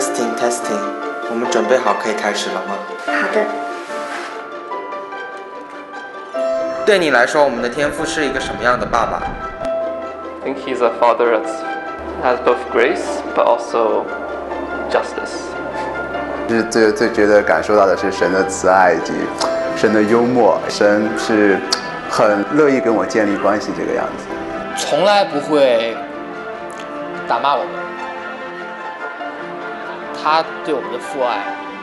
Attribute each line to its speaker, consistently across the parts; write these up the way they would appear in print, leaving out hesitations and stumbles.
Speaker 1: Testing testing， 我们准备好可以开始了吗？
Speaker 2: 好的。
Speaker 1: 对你来说，我们的天父是一个什么样的爸爸
Speaker 3: I think he's a father that has both grace but also justice.
Speaker 4: 是最觉得感受到的是神的慈爱以及神的幽默，神是很乐意跟我建立关系这个样子。
Speaker 5: 从来不会打骂我们，他对我们的父爱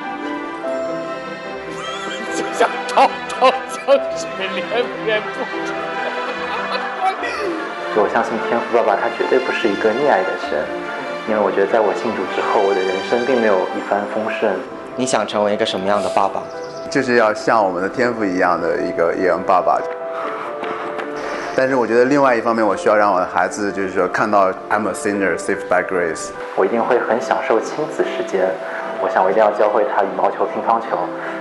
Speaker 5: 就像滔滔江水连绵不止。
Speaker 6: 我相信天父爸爸他绝对不是一个溺爱的神，因为我觉得在我信主之后，我的人生并没有一帆风顺。
Speaker 1: 你想成为一个什么样的爸爸？
Speaker 4: 就是要像我们的天父一样的一个爸爸。但是我觉得另外一方面，我需要让我的孩子就是说看到 I'm a sinner saved by grace。
Speaker 6: 我一定会很享受亲子时间，我想我一定要教会他羽毛球、乒乓球。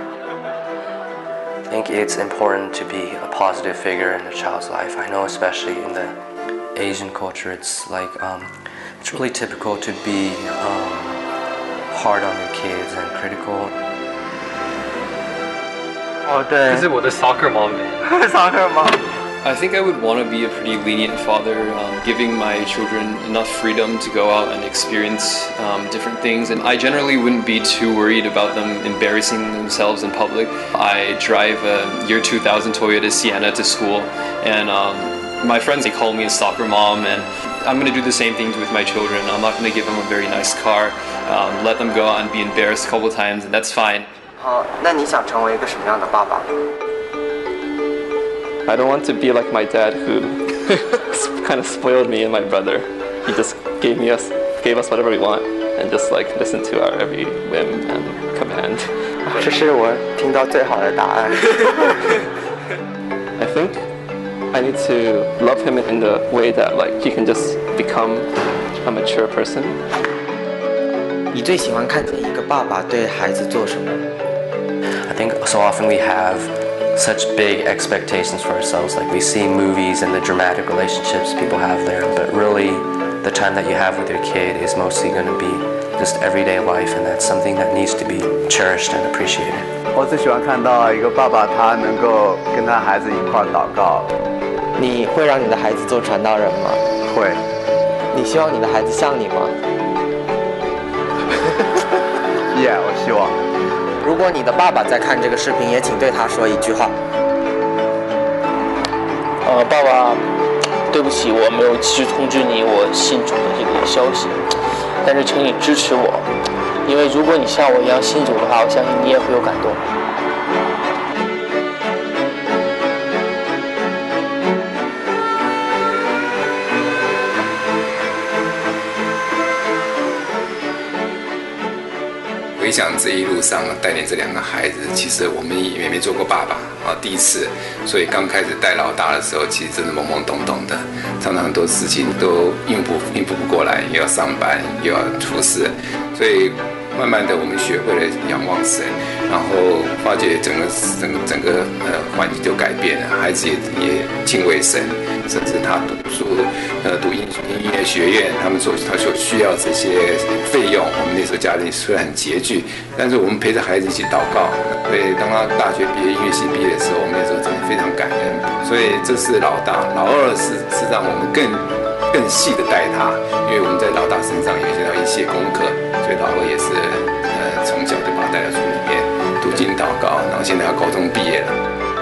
Speaker 7: I think it's important to be a positive figure in a child's life. I know especially in the Asian culture, it's like it's really typical to be hard on your kids and critical.
Speaker 3: 哦，对，这是我的 soccer mom。soccer mom。
Speaker 8: I think I would want to be a pretty lenient father, giving my children enough freedom to go out and experience different things. And I generally wouldn't be too worried about them embarrassing themselves in public. I drive a year 2000 Toyota Sienna to school, and my friends, they call me a soccer mom, and I'm going to do the same things with my children. I'm not going to give them a very nice car, let them go out and be embarrassed a couple times, and that's fine.
Speaker 1: 好，那你想成为一个什么样的爸爸？
Speaker 3: I don't want to be like my dad, who kind of spoiled me and my brother. He just gave us whatever we want, and just like listen to our every whim and command.
Speaker 6: 这是我听到最好的答案。
Speaker 3: I think I need to love him in the way that like he can just become a mature person.
Speaker 1: 你最喜欢看见一个爸爸对孩子做什么？
Speaker 7: I think so often we have such big expectations for ourselves. Like we see movies and the dramatic relationships people have there, but really the time that you have with your kid is mostly going to be just everyday life, and that's something that needs to be cherished and appreciated.
Speaker 4: 我最喜欢看到一个爸爸，他能够跟他孩子一块祷告。
Speaker 1: 你会让你的孩子做传道人吗？
Speaker 4: 会。
Speaker 1: 你希望你的孩子像你吗
Speaker 4: ？Yeah， 我希望。
Speaker 1: 如果你的爸爸在看这个视频，也请对他说一句话。
Speaker 5: 爸爸，对不起，我没有及时通知你我信主的这个消息，但是请你支持我，因为如果你像我一样信主的话，我相信你也会有感动。
Speaker 9: 回想这一路上带领这两个孩子，其实我们也没做过爸爸啊，第一次，所以刚开始带老大的时候，其实真的懵懵懂懂的，常常很多事情都应付不过来，又要上班又要出事，所以慢慢的我们学会了仰望神，然后发觉整个环境就改变了，孩子也敬畏神，甚至他读书读音乐学院，他所需要这些费用，我们那时候家里虽然很拮据，但是我们陪着孩子一起祷告，所以当他大学毕业音乐系毕业的时候，我们那时候真的非常感恩，所以这是老大，老二是让我们更细的带他，因为我们在老大身上也学到一些功课，所以老二也是从小就把他带到书里面读经祷告，然后现在要高中毕业了。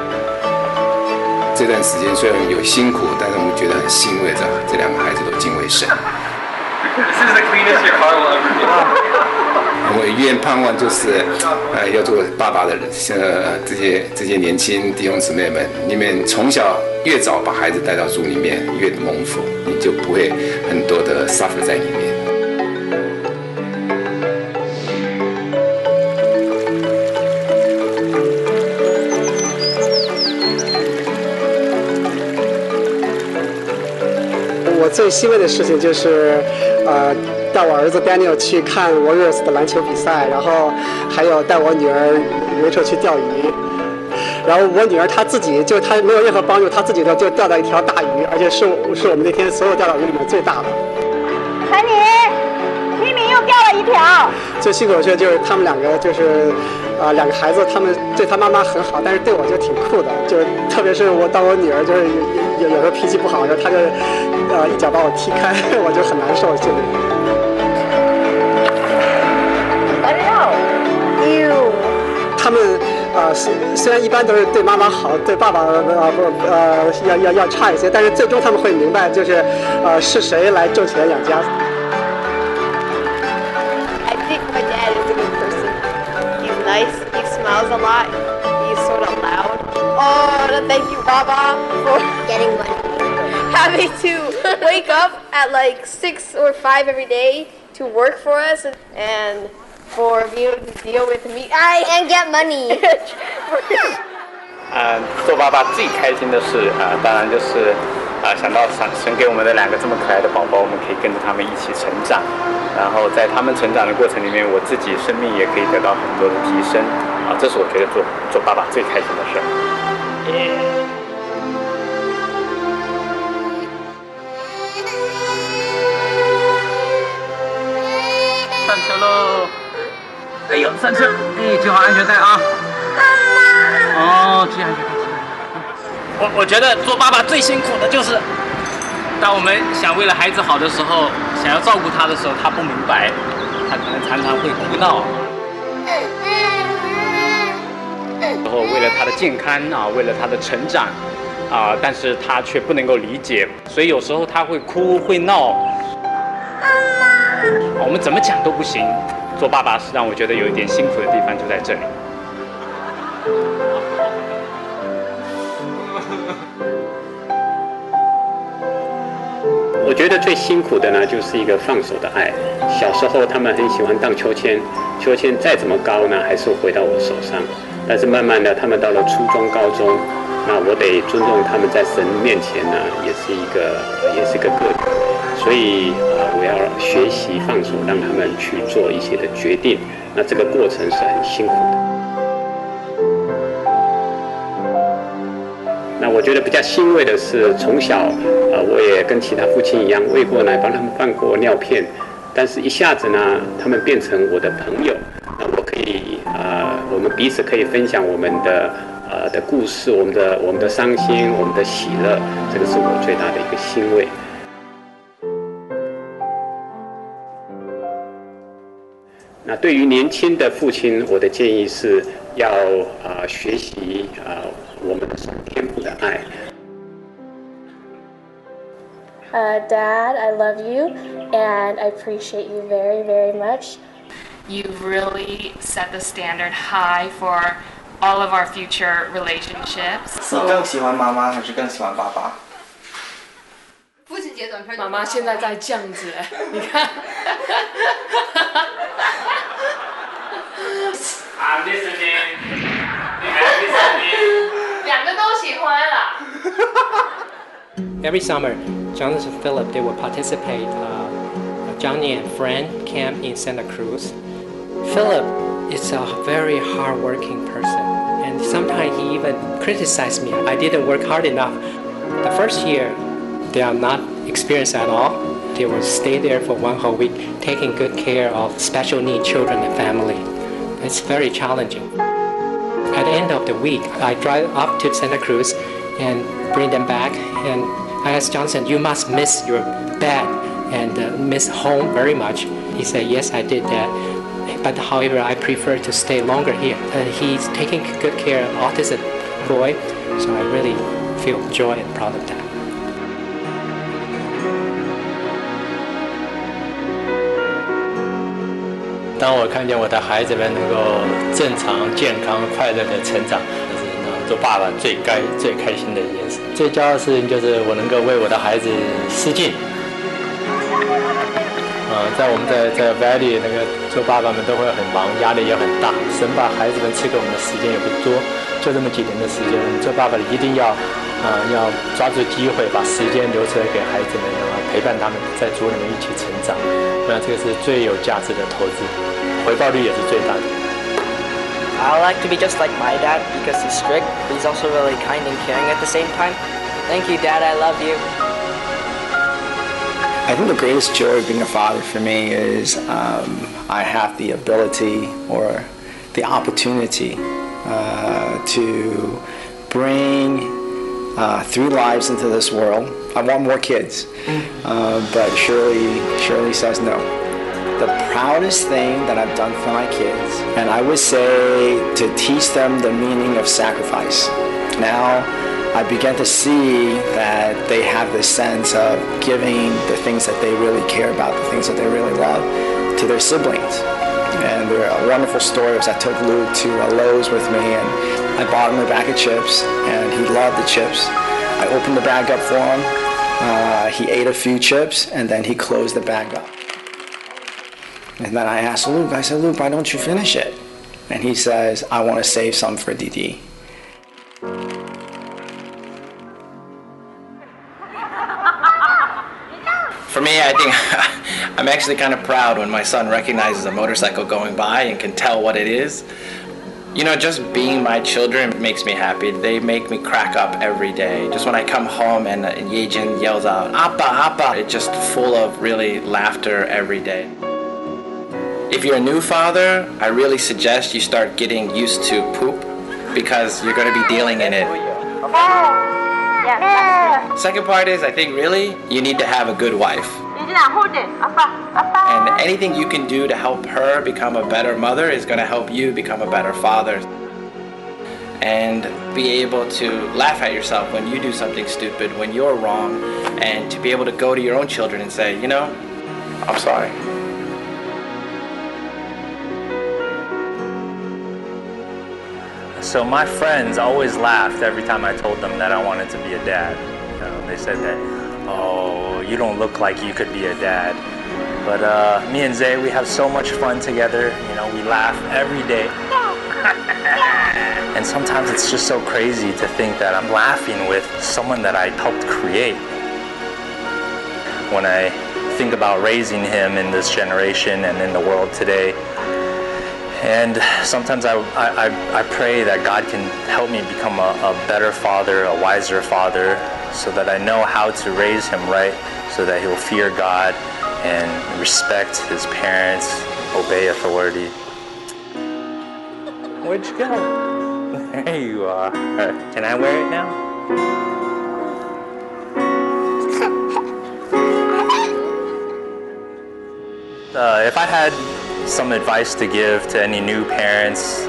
Speaker 9: 这段时间虽然有辛苦，但是我们觉得很欣慰着，这两个孩子都敬畏神。
Speaker 3: This is the cleanest your car will ever be.
Speaker 9: 我愿盼望就是要做爸爸的人，这些年轻弟兄姊妹们，你们从小越早把孩子带到主里面，越蒙福，你就不会很多的 suffer 在里面。
Speaker 10: 我最欣慰的事情就是，带我儿子 Daniel 去看 Warriors 的篮球比赛，然后还有带我女儿 Rachel 去钓鱼。然后我女儿她自己就她没有任何帮助，她自己就钓到一条大鱼，而且是我们那天所有钓到鱼里面最大的。
Speaker 2: 海尼，Kimi 又钓了一条。
Speaker 10: 最辛苦的事就是他们两个就是两个孩子，他们对他妈妈很好，但是对我就挺酷的，就特别是当我女儿就是有时候脾气不好，然后他就一脚把我踢开，我就很难受，心里。他们虽然一般都是对妈妈好，对爸爸要差一些，但是最终他们会明白，就是是谁来挣钱养家。
Speaker 2: I think my dad is a good person. He's nice. He smiles a lot. He's sort of loud. Oh, thank you, Baba, for getting money. Having to wake up at like 6 or 5 every day to work for us and for being able to deal with me and get money.
Speaker 11: 做爸爸最开心的事当然就是想到神给我们的2个这么可爱的宝宝，我们可以跟着他们一起成长，然后在他们成长的过程里面，我自己生命也可以得到很多的提升这是我觉得做爸爸最开心的事。
Speaker 12: 上车喽！哎呦，上车！哎，系好安全带啊！哦，系安全带。我觉得做爸爸最辛苦的就是，当我们想为了孩子好的时候，想要照顾他的时候，他不明白，他可能常常会哭闹。然后为了他的健康为了他的成长但是他却不能够理解，所以有时候他会哭会闹。我们怎么讲都不行。做爸爸是让我觉得有一点辛苦的地方就在这里。
Speaker 13: 我觉得最辛苦的呢，就是一个放手的爱。小时候他们很喜欢荡秋千，秋千再怎么高呢，还是回到我手上。但是慢慢的，他们到了初中、高中，那我得尊重他们在神面前呢，也是一个个体。所以我要学习放手，让他们去做一些的决定。那这个过程是很辛苦的。那我觉得比较欣慰的是，从小我也跟其他父亲一样喂过奶，帮他们换过尿片，但是一下子呢，他们变成我的朋友。那我可以我们彼此可以分享我们的故事，我们的伤心，我们的喜乐，这个是我最大的一个欣慰。那对于年轻的父亲，我的建议是要学习我们的天父的爱。
Speaker 14: Dad, I love you, and I appreciate you very, very much.
Speaker 15: You've really set the standard high for all of our future relationships.
Speaker 1: 你更喜欢妈妈还是更喜欢爸爸？
Speaker 16: 父亲节短片。
Speaker 17: 妈妈现在在这样子，你看。
Speaker 12: I'm listening. I'm
Speaker 17: listening. 两个都喜欢啦。
Speaker 18: Every summer, Jonathan and Philip, they will participate Johnny and Friend camp in Santa Cruz. Philip is a very hard-working person, and sometimes he even criticized me. I didn't work hard enough. The first year, they are not experienced at all. They will stay there for 1 whole week, taking good care of special needs children and family. It's very challenging. At the end of the week, I drive up to Santa Cruz and bring them back, and I asked Johnson, you must miss your dad and miss home very much. He said, yes, I did that. But however, I prefer to stay longer here. He's taking good care of autistic boy, so I really feel joy and proud of that.
Speaker 19: 当我看见我的孩子们能够正常、健康、快乐的成长，这是做爸爸最开心的一件事。最骄傲的事情就是我能够为我的孩子施尽。在我们在 Valley 那个做爸爸们都会很忙，压力也很大。神把孩子们赐给我们的时间也不多，就这么几年的时间，我们做爸爸的一定要抓住机会，把时间留出来给孩子们，然后陪伴他们在主里面一起成长。那这个是最有价值的投资，回报率也是最大的。
Speaker 20: I like to be just like my dad because he's strict, but he's also really kind and caring at the same time. Thank you, Dad. I love you.
Speaker 21: I think the greatest joy of being a father for me is I have the ability or the opportunity to bring 3 lives into this world. I want more kids, but Shirley says no. The proudest thing that I've done for my kids, and I would say to teach them the meaning of sacrifice. Now, I began to see that they have this sense of giving the things that they really care about, the things that they really love, to their siblings. And there are wonderful stories. I took Luke to Lowe's with me, and I bought him a bag of chips, and he loved the chips. I opened the bag up for him. He ate a few chips, and then he closed the bag up. And then I asked Luke, I said, Luke, why don't you finish it? And he says, I want to save some for Didi.
Speaker 22: For me, I think I'm actually kind of proud when my son recognizes a motorcycle going by and can tell what it is. You know, just being my children makes me happy. They make me crack up every day. Just when I come home and Yejin yells out, Appa, Appa, it's just full of really laughter every day. If you're a new father, I really suggest you start getting used to poop because you're going to be dealing in it. Second part is, I think really, you need to have a good wife. And anything you can do to help her become a better mother is going to help you become a better father. And be able to laugh at yourself when you do something stupid, when you're wrong, and to be able to go to your own children and say, you know, I'm sorry.
Speaker 19: So my friends always laughed every time I told them that I wanted to be a dad. They said that, oh, you don't look like you could be a dad. But me and Zay, we have so much fun together. You know, we laugh every day. And sometimes it's just so crazy to think that I'm laughing with someone that I helped create. When I think about raising him in this generation and in the world today, and sometimes I pray that God can help me become a better father, a wiser father, so that I know how to raise him right, so that he'll fear God and respect his parents, obey authority. Where'd you go? There you are. Can I wear it now? If I had some advice to give to any new parents,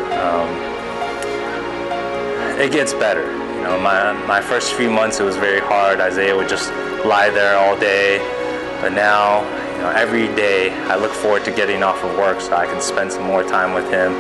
Speaker 19: it gets better. You know, my first few months it was very hard. Isaiah would just lie there all day, but now, you know, every day I look forward to getting off of work so I can spend some more time with him.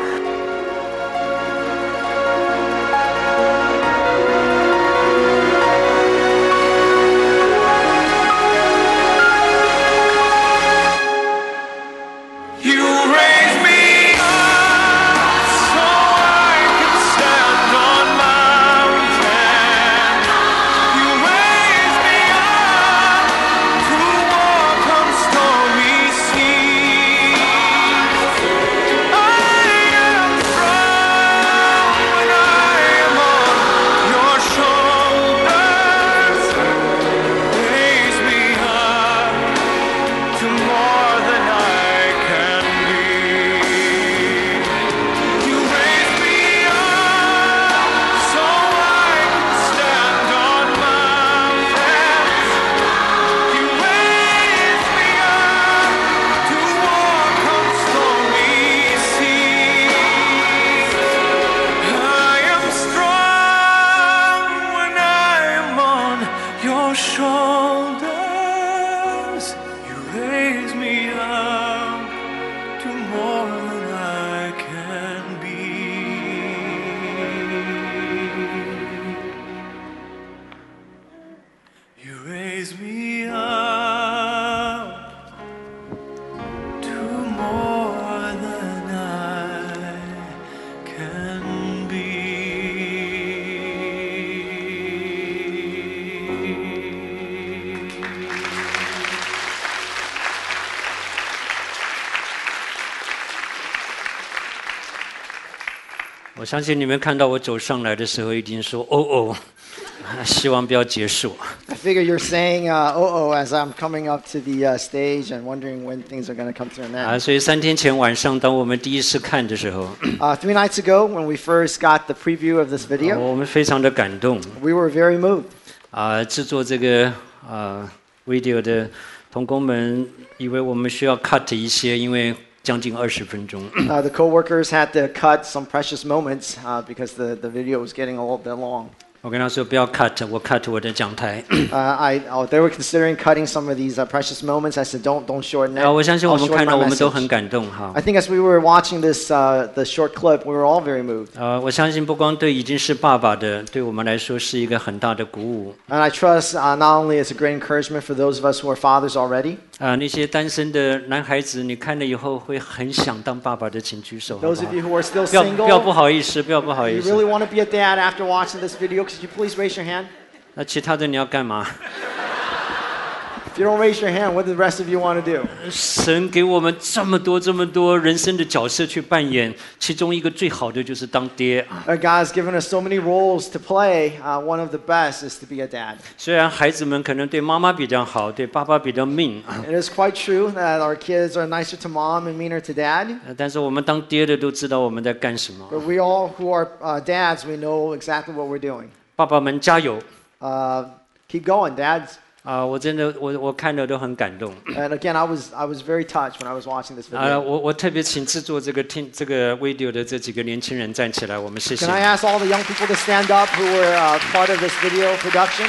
Speaker 23: 我相信你们看到我走上来的时候，一定说：“哦哦。”
Speaker 6: 希望不要结束。
Speaker 21: I figure you're saying as I'm coming up to the stage and wondering when things are going to come to an end.
Speaker 6: 所以3天前晚上，当我们第一次看的时候
Speaker 21: ，3 nights ago when we first got the preview of this video,
Speaker 6: 我们非常的感动。
Speaker 21: We were very moved.
Speaker 6: 制作这个video 的同工们以为我们需要 cut 一些，因为将近20分钟。
Speaker 21: The co-workers had to cut some precious moments because the video was getting a little bit long.
Speaker 6: 我跟他说不要 cut， 我 cut 我的讲台。
Speaker 21: They were considering cutting some of these precious moments. I said, don't shorten it.
Speaker 6: 我相信我们看到我们都很感动哈。
Speaker 21: I think as we were watching this the short clip, we were all very moved.
Speaker 6: 我相信不光对已经是爸爸的，对我们来说是一个很大的鼓舞。
Speaker 21: And I trust not only it's a great encouragement for those of us who are fathers already.
Speaker 6: 那些单身的男孩子，你看了以后会很想当爸爸的，请举手。
Speaker 21: Those of you who are still single.
Speaker 6: 不要不好意思，不要不好意思。
Speaker 21: You really want to be a dad after watching this video? Could you please raise your hand?
Speaker 6: 那其他的你要干嘛？
Speaker 21: If you don't raise your hand, what do the rest of you want to do?
Speaker 6: 神给我们这么多人生的角色去扮演，其中一个最好的就是当爹。
Speaker 21: God's given us so many roles to play. One of the best is to be a dad.
Speaker 6: 虽然孩子们可能对妈妈比较好，对爸爸比较mean。
Speaker 21: It is quite true that our kids are nicer to mom and meaner to dad.
Speaker 6: 但是我们当爹的都知道我们在干什么。
Speaker 21: But we all who are dads, we know exactly what we're doing.
Speaker 6: 爸爸们加油！
Speaker 21: Keep going, dads.
Speaker 6: 我真的我看了都很感动。
Speaker 21: And again, I was very touched when I was watching this video.
Speaker 6: 我特别请制作这个video 的这几个年轻人站起来，我们谢谢。
Speaker 21: Can I ask all the young people to stand up who were part of this video production?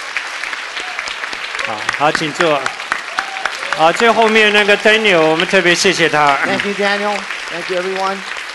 Speaker 6: 好，请坐。最后面那个 Daniel， 我们特别谢谢他。
Speaker 21: Thank you, Daniel. Thank you, everyone.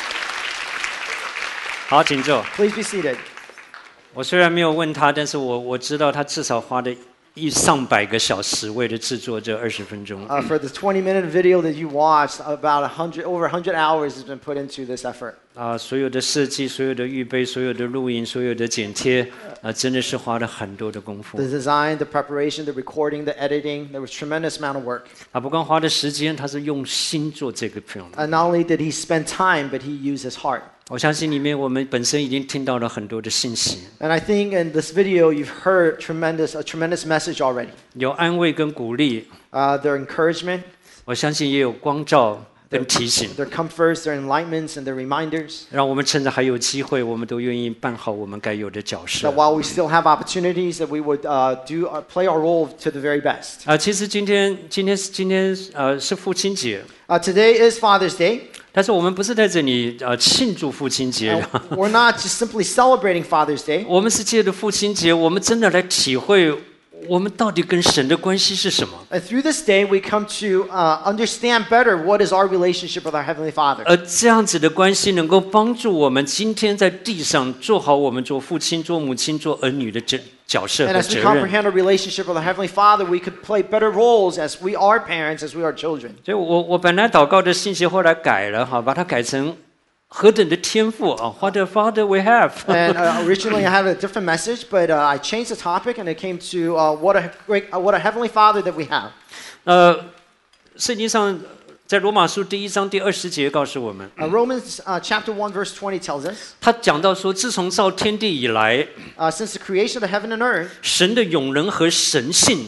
Speaker 6: 好，请坐。
Speaker 21: Please be seated.
Speaker 6: 我虽然没有问他，但是我知道他至少花了上百个小时为了制作这20分钟。
Speaker 21: For the 20-minute video that you watched, over 100 hours has been put into this effort.
Speaker 6: 所有的设计、所有的预备、所有的录影、所有的剪贴，真的是花了很多的功夫。
Speaker 21: The design, the preparation, the recording, the editing, there was tremendous amount of work.
Speaker 6: 不光花了时间，他是用心做这个 film。
Speaker 21: And not only did he spend time, but he used his heart.
Speaker 6: 我相信里面我们本身已经听到了很多的信息。
Speaker 21: And I think in this video you've heard a tremendous message already.
Speaker 6: 有安慰跟鼓励。
Speaker 21: Their encouragement.
Speaker 6: 我相信也有光照跟提醒。
Speaker 21: Their comforts, their enlightenments, and their reminders.
Speaker 6: 让我们趁着还有机会，我们都愿意扮好我们该有的角色。
Speaker 21: That while we still have opportunities, that we would play our role to the very best.
Speaker 6: 其实今天是父亲节。
Speaker 21: Today is Father's Day.
Speaker 6: 但是我们不是在这里庆祝父亲节。
Speaker 21: We're not just simply celebrating Father's Day.
Speaker 6: 我们是借着父亲节，我们真的来体会我们到底跟神的关系是什么。
Speaker 21: Through this day, we come to understand better what is our relationship with our Heavenly Father.
Speaker 6: 这样子的关系能够帮助我们今天在地上做好我们做父亲、做母亲、做儿女的角色和
Speaker 21: And as we
Speaker 6: 责任。
Speaker 21: comprehend our relationship with our Heavenly Father, we could play better roles as we are parents, as we are children.
Speaker 6: 所以我本来祷告的信息后来改了哈，把它改成何等的天赋啊 ！What a Father we have.
Speaker 21: And originally I had a different message, but I changed the topic, and it came to what a Heavenly Father that we have.
Speaker 6: 圣经上在罗马书1章第20节告诉我们
Speaker 21: Romans chapter 1 verse 20 tells us.
Speaker 6: 他讲到说，自从造天地以来，
Speaker 21: since the creation of the heaven and earth,
Speaker 6: 神的永能和神性，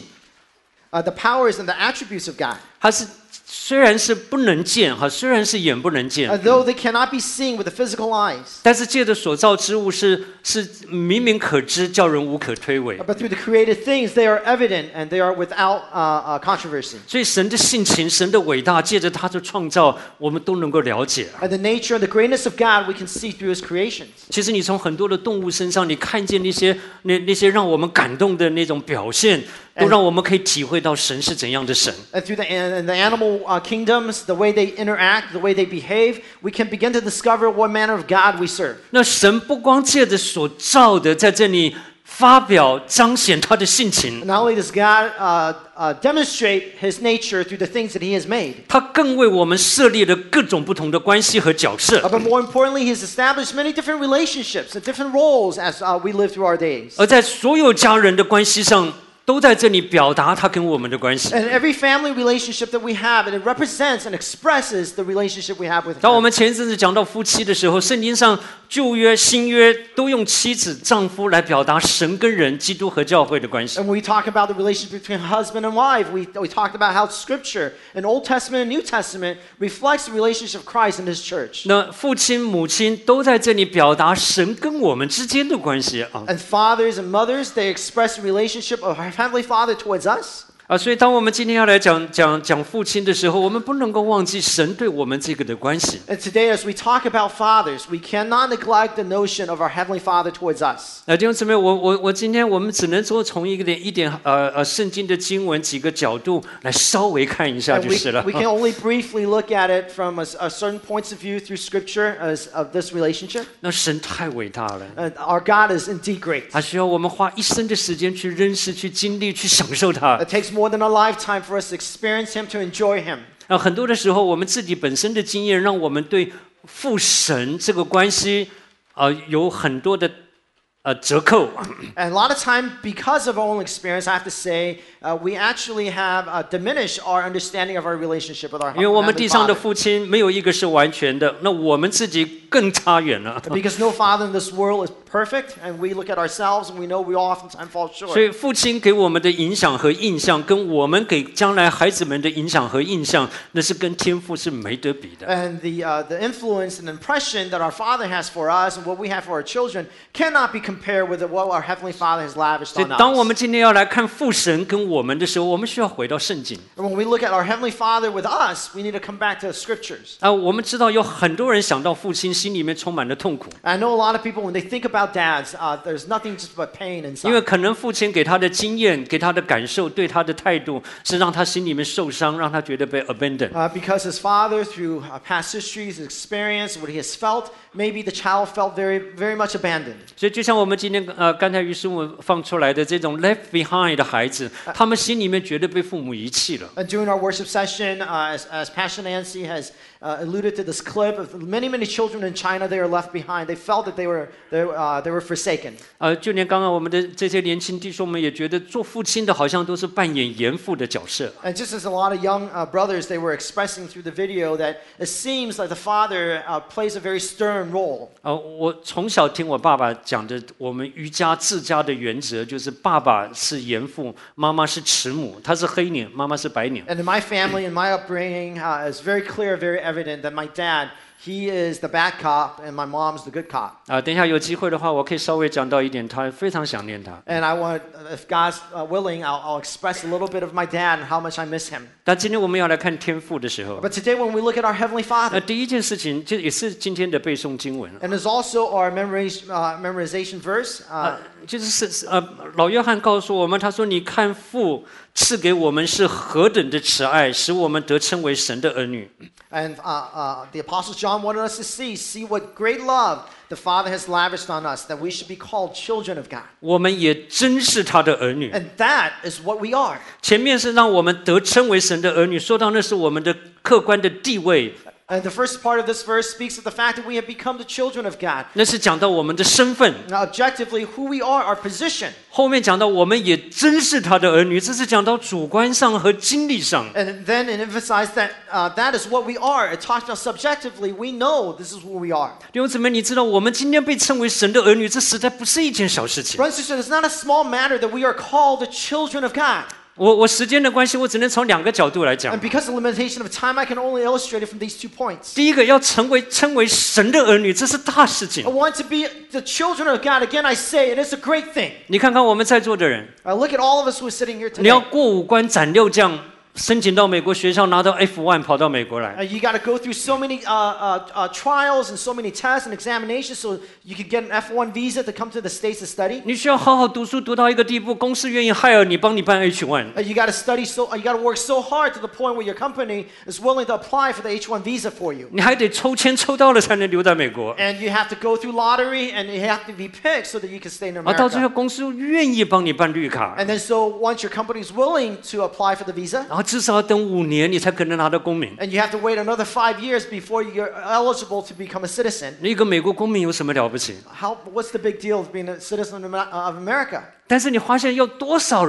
Speaker 21: the powers and the attributes of God.
Speaker 6: 它是虽然是不能见哈，虽然是眼不能见，
Speaker 21: though they cannot be seen with the physical eyes.
Speaker 6: 但是借着所造之物是明明可知，叫人无可推诿。
Speaker 21: But through the created things, they are evident and they are without controversy.
Speaker 6: 所以神的性情、神的伟大，借着他的创造，我们都能够了解。
Speaker 21: And the nature and the greatness of God, we can see through His creations.
Speaker 6: 其实你从很多的动物身上，你看见那些让我们感动的那种表现，都让我们可以体会到神是怎样的神。
Speaker 21: And through the animal kingdoms, the way they interact, the way they behave, we can begin to discover what manner of God we serve.
Speaker 6: 那神不光借着所造的，在这里发表彰显他的性情。
Speaker 21: Not only does God demonstrate His nature through the things that He has made,
Speaker 6: 他更为我们设立了各种不同的关系和角色。
Speaker 21: but more importantly, He has established many different relationships and different roles as we live through our days.
Speaker 6: 而在所有家人的关系上，都在这里表达他跟我们的关系。
Speaker 21: And every family relationship that we have, and it represents and expresses the relationship we have with
Speaker 6: 当我
Speaker 21: God.
Speaker 6: 们前一阵子讲到夫妻的时候，圣经上旧约、新约都用妻子、丈夫来表达神跟人、基督和教会的关系。
Speaker 7: And when we talk about the relationship between husband and wife, we talked about how Scripture in Old Testament and New Testament reflects the relationship of Christ and His church.
Speaker 6: 那父亲、母亲都在这里表达神跟我们之间的关系啊。
Speaker 7: And fathers and mothers, they express the relationship of our Heavenly Father towards us.
Speaker 6: 所以当我们今天要来讲父亲的时候，我们不能够忘记神对我们这个的关系。
Speaker 7: And today, as we talk about fathers, we cannot neglect the notion of our Heavenly Father towards us.
Speaker 6: 弟兄姊妹，我今天我们只能说从一点圣经的经文几个角度来稍微看一下就是了。
Speaker 7: We can only briefly look at it from a certain points of view through Scripture of this relationship.
Speaker 6: 那神太伟大了。
Speaker 7: Our God is indeed great.
Speaker 6: 他需要我们花一生的时间去认识、去经历、去享受他。
Speaker 7: It takes more than a lifetime for us to experience Him, to enjoy Him.
Speaker 6: 很多的时候，我们自己本身的经验，让我们对父神这个关系，有很多的折扣。
Speaker 7: And a lot of time, because of our own experience, I have to say, we actually have diminished our understanding of our relationship with our Heavenly Father.
Speaker 6: 因为我们地上的父亲没有一个是完全的，那我们自己更差远了。
Speaker 7: Because no father in this world is perfect, and we look at ourselves and we know we oftentimes fall short.
Speaker 6: 所以父亲给我们的影响和印象，跟我们给将来孩子们的影响和印象，那是跟天父是没得比的。
Speaker 7: And the influence and impression that our Father has for us and what we have for our children cannot be compared with what our Heavenly Father has lavished
Speaker 6: 所以
Speaker 7: on us.
Speaker 6: 当我们今天要来看父神跟我们的时候，我们需要回到圣经。
Speaker 7: And when we look at our Heavenly Father with us, we need to come back to the Scriptures.
Speaker 6: 我们知道有很多人想到父亲，心里面充满了痛苦。
Speaker 7: I know a lot of people, when they think about dads, there's nothing just but pain
Speaker 6: 因为
Speaker 7: inside.
Speaker 6: 可能父亲给他的经验、给他的感受、对他的态度，是让他心里面受伤，让他觉得被 abandoned。
Speaker 7: Because his father, through past history, his experience, what he has felt, maybe the child felt very, very much abandoned.
Speaker 6: 所以就像我们今天刚才于师母放出来的这种 left behind 的孩子，他们心里面觉得被父母遗弃了。
Speaker 7: During our worship session, as Pastor Nancy has alluded to this clip of many children in China, they are left behind. They felt that they were forsaken.
Speaker 6: 就连刚刚我们的这些年轻弟兄们也觉得，做父亲的好像都是扮演严父的角色。
Speaker 7: And just as a lot of young brothers, they were expressing through the video that it seems like the father plays a very stern role.
Speaker 6: 我从小听我爸爸讲的，我们瑜伽治家的原则就是爸爸是严父，妈妈是慈母，他是黑脸，妈妈是白脸。
Speaker 7: And in my family, in my upbringing, it's very clear, very evident that my dad, he is the bad cop and my mom's the good cop.
Speaker 6: 等一下有机会的话，我可以稍微讲到一点，他非常想念他。
Speaker 7: And I want, if God's willing, I'll express a little bit of my dad and how much I miss him.
Speaker 6: 但今天我们要来看天父的时候，
Speaker 7: But today when we look at our Heavenly Father,
Speaker 6: 第一件事情就也是今天的背诵经文，
Speaker 7: and there's also our memorization verse.
Speaker 6: 就是老约翰告诉我们，他说：“你看父赐给我们是何等的慈爱，使我们得称为神的儿女。”
Speaker 7: And the Apostle John wanted us to see what great love the Father has lavished on us, that we should be called children of God.
Speaker 6: 我们也真是他的儿女。
Speaker 7: And that is what we are.
Speaker 6: 前面是让我们得称为神的儿女，说到那是我们的客观的地位。
Speaker 7: And the first part of this verse speaks of the fact that we have become the children of God.
Speaker 6: 那是讲到我们的身份。
Speaker 7: Now, objectively, who we are, our position.
Speaker 6: 后面讲到我们也真是他的儿女，这是讲到主观上和经历上。
Speaker 7: And then it emphasized that that is what we are. It talks about subjectively. We know this is who we are.
Speaker 6: 弟兄姊妹，你知道我们今天被称为神的儿女，这实在不是一件小事情。
Speaker 7: Brothers and sisters, it's not a small matter that we are called the children of God.
Speaker 6: 我时间的关系，我只能从两个角度来讲。
Speaker 7: And because of the limitation of time, I can only illustrate it from these 2 points.
Speaker 6: 第一个要称为神的儿女，这是大事情。
Speaker 7: I want to be the children of God. Again, I say it is a great thing.
Speaker 6: 你看看我们在座的人，
Speaker 7: Look at all of us who are sitting here
Speaker 6: 你要
Speaker 7: today.
Speaker 6: 过5关斩6将，申请到美国学校拿到 F1，跑到美国来。
Speaker 7: You got to go through so many trials and so many tests and examinations so you could get an F1 visa to come to the States to study.
Speaker 6: 你需要好好读书，读到一个地步，公司愿意 hire 你，帮你办 H1。
Speaker 7: You got to study you got to work so hard to the point where your company is willing to apply for the H1 visa for you.
Speaker 6: 你还得抽签抽到了才能留在美国。
Speaker 7: And you have to go through lottery and you have to be picked so that you can stay in
Speaker 6: 到最后
Speaker 7: America.
Speaker 6: 公司愿意帮你办绿卡，
Speaker 7: And then so once your company is willing to apply for the visa,
Speaker 6: 然后至少要等5年，你才可能拿到公民。
Speaker 7: and you have to wait another 5 years before you're eligible to become a citizen.
Speaker 6: 一个美国公民有什么了不起？
Speaker 7: What's the big deal of being a citizen of America?
Speaker 6: 但是你发现有多少人，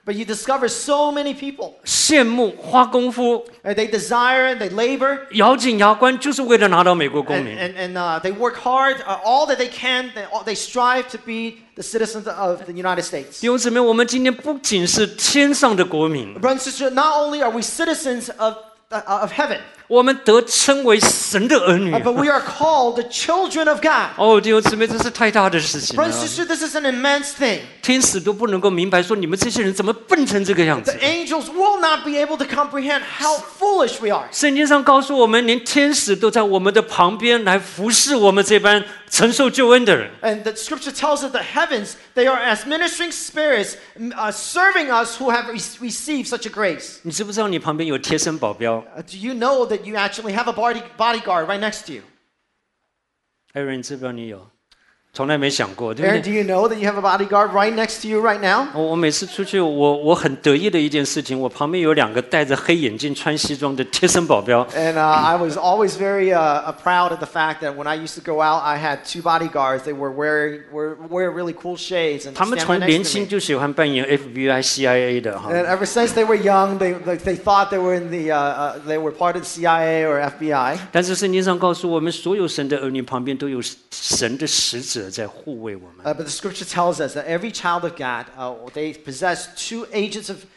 Speaker 7: But you discover so many people.
Speaker 6: 羡慕花功夫，
Speaker 7: They desire and they labor.
Speaker 6: 咬紧牙关，就是为了拿到美国公民。
Speaker 7: And they work hard, all that they can. They strive to be the citizens of the United States.
Speaker 6: 弟兄姊妹，我们今天不仅是天上的国民，
Speaker 7: Brothers and sisters, not only are we citizens of heaven,
Speaker 6: 我们得称为神的儿女。
Speaker 7: but we are called the children of God.
Speaker 6: 哦，弟兄姊妹，这是太大的事情了
Speaker 7: Brothers and。sisters, this is an immense thing.
Speaker 6: 天使都不能够明白，说你们这些人怎么笨成这个样子
Speaker 7: The。angels will not be able to comprehend how foolish we are.
Speaker 6: 圣经上告诉我们，连天使都在我们的旁边来服侍我们这班承受救恩的人。
Speaker 7: And the scripture tells us the heavens, they are as ministering spirits serving us who have received such a grace.
Speaker 6: 你知不知道你旁边有贴身保镖？
Speaker 7: Do you know that you actually have a bodyguard right next to you?
Speaker 6: Aaron， 你知不知道你有？从来没想过，对不
Speaker 7: Aaron, do
Speaker 6: 对？
Speaker 7: you know that you have a bodyguard right next to you right now?
Speaker 6: 我每次出去，我很得意的一件事情，我旁边有2个戴着黑眼镜、穿西装的贴身保镖。
Speaker 7: And I was always very proud of the fact that when I used to go out, I had 2 bodyguards. They were wear really cool shades and
Speaker 6: 他们
Speaker 7: stand
Speaker 6: 从
Speaker 7: right
Speaker 6: 年
Speaker 7: next to
Speaker 6: 轻
Speaker 7: me.
Speaker 6: 就喜欢扮演 FBI、CIA 的哈。
Speaker 7: And ever since they were young, they thought they were in they were part of the CIA or FBI.
Speaker 6: 但是圣经上告诉我们，所有神的儿女旁边都有神的使者在护卫我们。
Speaker 7: But the scripture tells us that every child of God, they possess 2 agents of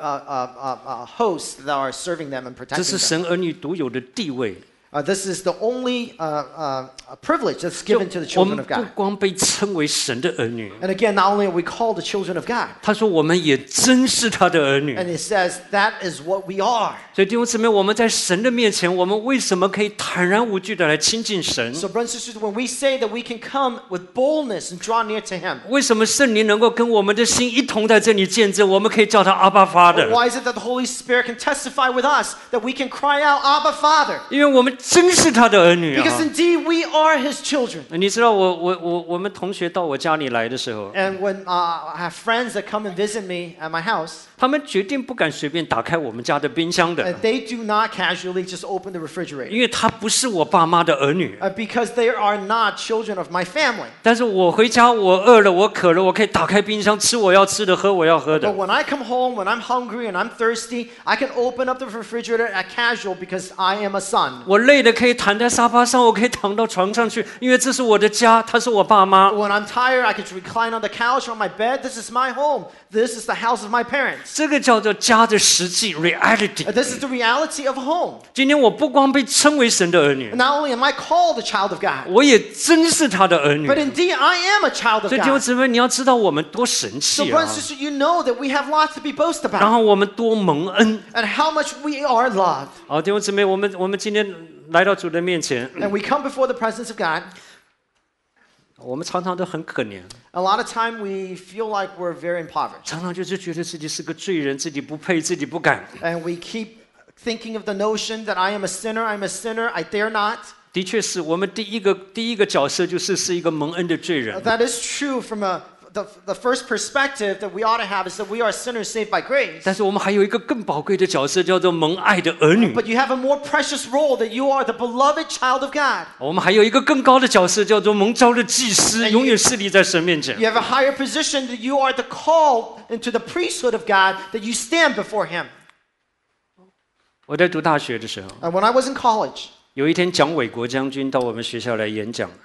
Speaker 7: hosts that are serving them and
Speaker 6: 这
Speaker 7: protecting
Speaker 6: 是
Speaker 7: them.
Speaker 6: 神儿女独有的地位。
Speaker 7: This is the only privilege that's given to the
Speaker 6: 我
Speaker 7: children
Speaker 6: 们
Speaker 7: of
Speaker 6: 不
Speaker 7: God.
Speaker 6: 光被称为神的儿女，
Speaker 7: And again, not only are we called the children of God,
Speaker 6: 他说我们也真是他的儿女。
Speaker 7: and it says that is what we are.
Speaker 6: 所以弟兄姊妹，我们在神的面前，我们为什么可以坦然无惧的来亲近神？
Speaker 7: So, brothers and sisters, when we say that we can come with boldness and draw near to Him,
Speaker 6: 为什么圣灵能够跟我们的心一同在这里见证？我们可以叫他阿爸发的，
Speaker 7: why is it that the Holy Spirit can testify with us that we can cry out, Abba, Father?
Speaker 6: 因为我们真是他的儿女啊！
Speaker 7: Because indeed we are His children.
Speaker 6: 你知道我们同学到我家里来的时候，
Speaker 7: And when I have friends that come and visit me at my house,
Speaker 6: 他们决定不敢随便打开我们家的冰箱的，
Speaker 7: and they do not casually just open the refrigerator.
Speaker 6: 因为他不是我爸妈的儿女。
Speaker 7: Because they are not children of my family.
Speaker 6: 但是我回家，我饿了，我渴了，我可以打开冰箱吃我要吃的，喝我要喝
Speaker 7: But
Speaker 6: 的。
Speaker 7: when I come home, when I'm hungry and I'm thirsty, I can open up the refrigerator at casual because I am a son.
Speaker 6: 我累了可以躺在沙发上，我可以躺到床上去，因为这是我的家，他是我爸妈。
Speaker 7: When I'm tired, I can recline on the couch or on my bed. This is my home. This is the house of my parents.
Speaker 6: 这个叫做家的实际 reality。
Speaker 7: This is the reality of home.
Speaker 6: 今天我不光被称为神的儿女，
Speaker 7: Not only am I called a child of God,
Speaker 6: 我也真是他的儿女。
Speaker 7: but indeed I am a child of
Speaker 6: 所以弟兄
Speaker 7: God.
Speaker 6: 姊妹，你要知道我们多神
Speaker 7: So
Speaker 6: 气
Speaker 7: brothers
Speaker 6: 啊
Speaker 7: and！sisters, you know that we have lots to be boasted
Speaker 6: 然
Speaker 7: about
Speaker 6: 后我们多蒙恩。
Speaker 7: and how much we are loved.
Speaker 6: 好，弟兄姊妹，我们今天来到主的面前，
Speaker 7: And we come before the presence of God.
Speaker 6: 我们常常都很可怜，
Speaker 7: A lot of time we feel like we're very impoverished.
Speaker 6: 常常就是觉得自己是个罪人，自己不配，自己不敢。
Speaker 7: And we keep thinking of the notion that I am a sinner, I dare not.
Speaker 6: 的确是我们第一个角色是一个蒙恩的罪人。
Speaker 7: That is true from the first perspective that we ought to have is that we are sinners saved by grace.
Speaker 6: 但是我们还有一个更宝贵的角色，叫做蒙爱的儿女。
Speaker 7: But you have a more precious role that you are the beloved child of God.
Speaker 6: 我们还有一个更高的角色，叫做蒙召的祭司，永远侍立在神面前。
Speaker 7: You have a higher position that you are the called into the priesthood of God, that you stand before Him.
Speaker 6: 我在读大学的时候，
Speaker 7: And when I was in college,
Speaker 6: 有一天蒋纬国将军到我们学校来演讲。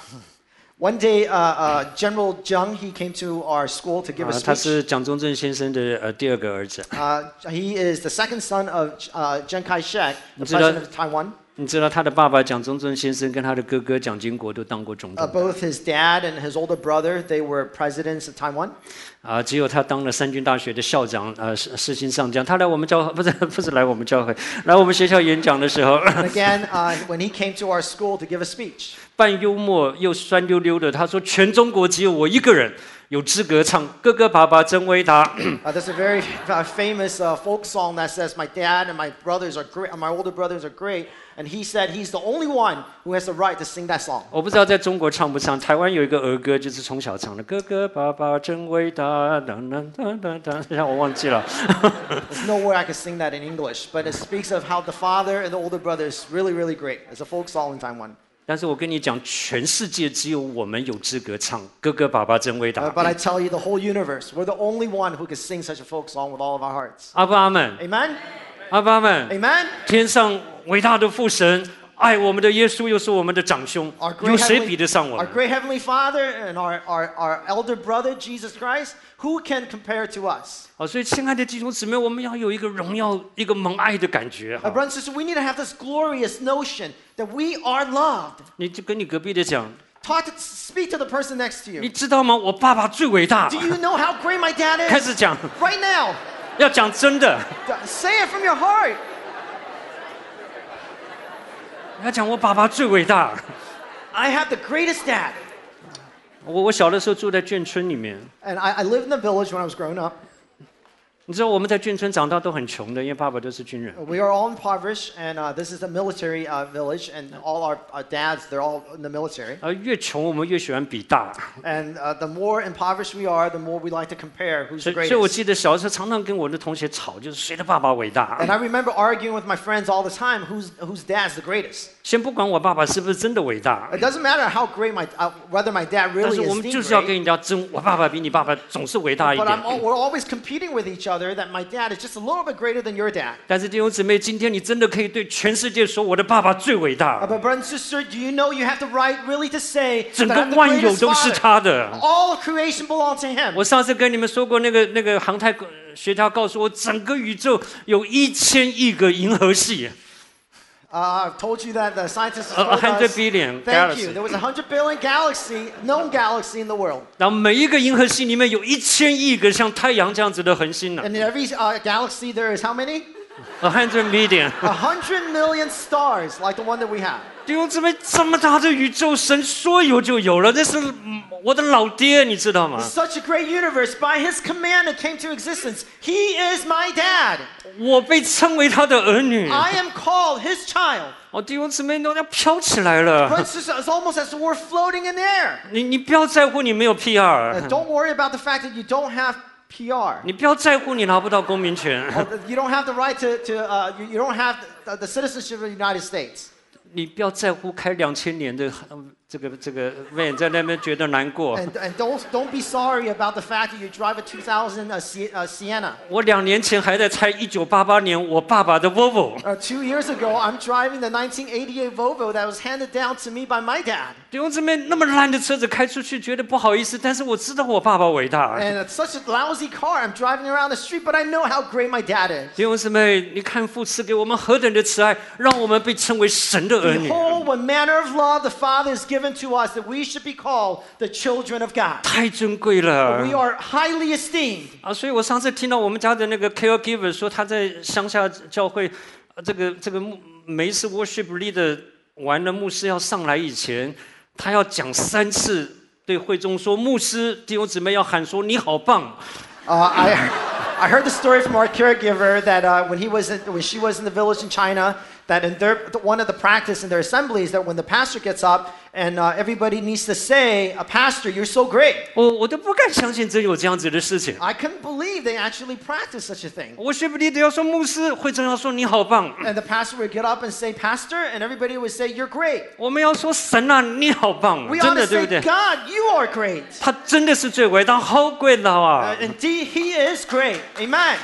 Speaker 7: one day General Zheng, he came to our school to give a
Speaker 6: 他
Speaker 7: speech.
Speaker 6: 是蒋中正先生的第2个儿子。
Speaker 7: He is the second son of Chiang Kai-shek, the
Speaker 6: 你知道
Speaker 7: president of Taiwan.
Speaker 6: 你知道他的爸爸蒋中正先生跟他的哥哥蒋经国都当过总统。
Speaker 7: Both his dad and his older brother, they were presidents of Taiwan.
Speaker 6: 只有他当了三军大学的校长，世新上将。他来我们教会，不是来我们教会，来我们学校演讲的时候，
Speaker 7: And again, when he came to our school to give a speech,
Speaker 6: 半幽默又酸溜溜的，他说：“全中国只有我一个人有资格唱《哥哥爸爸真伟大》。”
Speaker 7: there's a very famous folk song that says, "My dad and my brothers are great, my older brothers are great." And he said he's the only one who has the right to sing that song.
Speaker 6: 我不知道在中国唱不唱，台湾有一个儿歌，就是从小唱的《哥哥爸爸真伟大》，当当当当当，让我忘记了。
Speaker 7: There's no way I could sing that in English, but it speaks of how the father and the older brother is really, really great. It's a folk song in Taiwan.
Speaker 6: 但是我跟你讲，全世界只有我们有资格唱《哥哥爸爸真伟大》。
Speaker 7: But I tell you, the whole universe, we're the only one who can sing such a folk song with all of our hearts.
Speaker 6: 阿爸阿们
Speaker 7: Amen?
Speaker 6: 阿爸阿们
Speaker 7: Amen?
Speaker 6: 天上伟大的父神，爱我们的耶稣又是我们的长兄， 有谁比得上我
Speaker 7: Our
Speaker 6: 们？
Speaker 7: great Heavenly Father and our elder brother, Jesus Christ, who can compare to us?
Speaker 6: 好，所以亲爱的弟兄姊妹，我们要有一个荣耀、一个蒙爱的感觉。
Speaker 7: Brothers and sisters, we need to have this glorious notion that we are loved.
Speaker 6: 你就跟你隔壁的讲，
Speaker 7: Speak to the person next to
Speaker 6: 你
Speaker 7: you.
Speaker 6: 知道吗？我爸爸最伟大。
Speaker 7: Do you know how great my dad
Speaker 6: 开始
Speaker 7: is?
Speaker 6: 讲，
Speaker 7: Right now.
Speaker 6: 要讲真的，
Speaker 7: Say it from your heart.
Speaker 6: 要讲我爸爸最伟大。
Speaker 7: I have the greatest dad.
Speaker 6: 我小的时候住在眷村里面，
Speaker 7: And I lived in the village when I was growing up.
Speaker 6: 你知道我们在眷村长大都很穷的，因为爸爸都是军人。
Speaker 7: We are all impoverished, and this is a military village, and all our dads, they're all in the military.
Speaker 6: 越穷我们越喜欢比大。
Speaker 7: And the more impoverished we are, the more we like to compare who's
Speaker 6: 所
Speaker 7: the
Speaker 6: 以我
Speaker 7: greatest.
Speaker 6: 记得小时候常常跟我的同学吵，就是谁的爸爸伟大。
Speaker 7: And I remember arguing with my friends all the time, whose dad's the greatest.
Speaker 6: 先不管我爸爸是不是真的伟大，
Speaker 7: It doesn't matter how great whether my dad
Speaker 6: 但
Speaker 7: really
Speaker 6: 是
Speaker 7: is
Speaker 6: 我们
Speaker 7: deemed
Speaker 6: 就是要跟
Speaker 7: great.
Speaker 6: 人家争，我爸爸比你爸爸总是伟大一
Speaker 7: But
Speaker 6: 点。
Speaker 7: we're always competing with each other that my dad is just a little bit greater than your dad.
Speaker 6: 但是弟兄姊妹，今天你真的可以对全世界说，我的爸爸最伟大。
Speaker 7: But brother and sister, do you know you have the right really to say
Speaker 6: 整
Speaker 7: that
Speaker 6: 个
Speaker 7: I'm the
Speaker 6: 万有
Speaker 7: greatest
Speaker 6: 都是
Speaker 7: father?
Speaker 6: 他的。
Speaker 7: All of creation belongs to him.
Speaker 6: 我上次跟你们说过，那个航太学家告诉我，整个宇宙有1000亿个银河系。
Speaker 7: I've told you that the scientists
Speaker 6: 100
Speaker 7: told us.
Speaker 6: billion
Speaker 7: Thank you.
Speaker 6: galaxy.
Speaker 7: There was 100 billion known galaxy in the world.
Speaker 6: 然后每一个银河系里面有1000亿个像太阳这样子的恒星呢。
Speaker 7: And in every galaxy there is how many?
Speaker 6: 100 million。
Speaker 7: 100 million stars like the one that we have.
Speaker 6: 弟兄姊妹，这么大的宇宙，神说有就有了，这是我的老爹，你知道吗？
Speaker 7: Such a great universe. By His command it came to existence. He is my dad.
Speaker 6: 我被称为他的儿女。
Speaker 7: I am called His child.
Speaker 6: 哦，弟兄姊妹都要飘起来了。
Speaker 7: It's almost as if we're floating in the air.
Speaker 6: 你不要在乎你没有 PR。
Speaker 7: Don't worry about the fact that you don't have PR.
Speaker 6: 你不要在乎你拿不到公民权。
Speaker 7: You don't have the right you don't have the citizenship of the United States.
Speaker 6: 你不要在乎开2000年的这个 van 在那边觉得难过。
Speaker 7: And don't be sorry about the fact that you drive a 2000 Sienna.
Speaker 6: 我2年前还在猜1988年我爸爸的 Volvo。
Speaker 7: 2 years ago, I'm driving the 1988 Volvo that was handed down to me by my dad.
Speaker 6: 弟兄姊妹，那么烂的车子开出去觉得不好意思，但是我知道我爸爸伟大。
Speaker 7: And it's such a lousy car. I'm driving around the street, but I know how great my dad is.
Speaker 6: 弟兄姊妹，你看父赐给我们何等的慈爱，让我们被称为神的儿女。
Speaker 7: Behold, what manner of love the Father has given to us that we should be called the children of God.
Speaker 6: 太珍贵了。
Speaker 7: We are highly esteemed.
Speaker 6: 啊，所以我上次听到我们家的那个 caregiver 说，他在乡下教会，这个每一次 worship leader 完了，牧师要上来以前，他要讲3次，对会众说，牧师弟兄姊妹要喊说你好棒。
Speaker 7: I heard the story from our caregiver that when she was in the village in China, that in one of the practice in their assemblies, that when the pastor gets up and everybody needs to say, "Pastor, you're so great."
Speaker 6: 我都不敢相信真有这样子的事情。
Speaker 7: I couldn't believe they actually practiced such a thing.
Speaker 6: 我学不利的要说牧师，会众要说你好棒。
Speaker 7: And the pastor would get up and say, "Pastor," and everybody would say, "You're great."
Speaker 6: 我们要说神啊，你好棒，
Speaker 7: We
Speaker 6: 真
Speaker 7: ought
Speaker 6: 的
Speaker 7: to
Speaker 6: 对
Speaker 7: say,
Speaker 6: 不对？
Speaker 7: "God, you are great."
Speaker 6: 他真的是最伟大，好贵的啊！
Speaker 7: Indeed, He is great. Amen.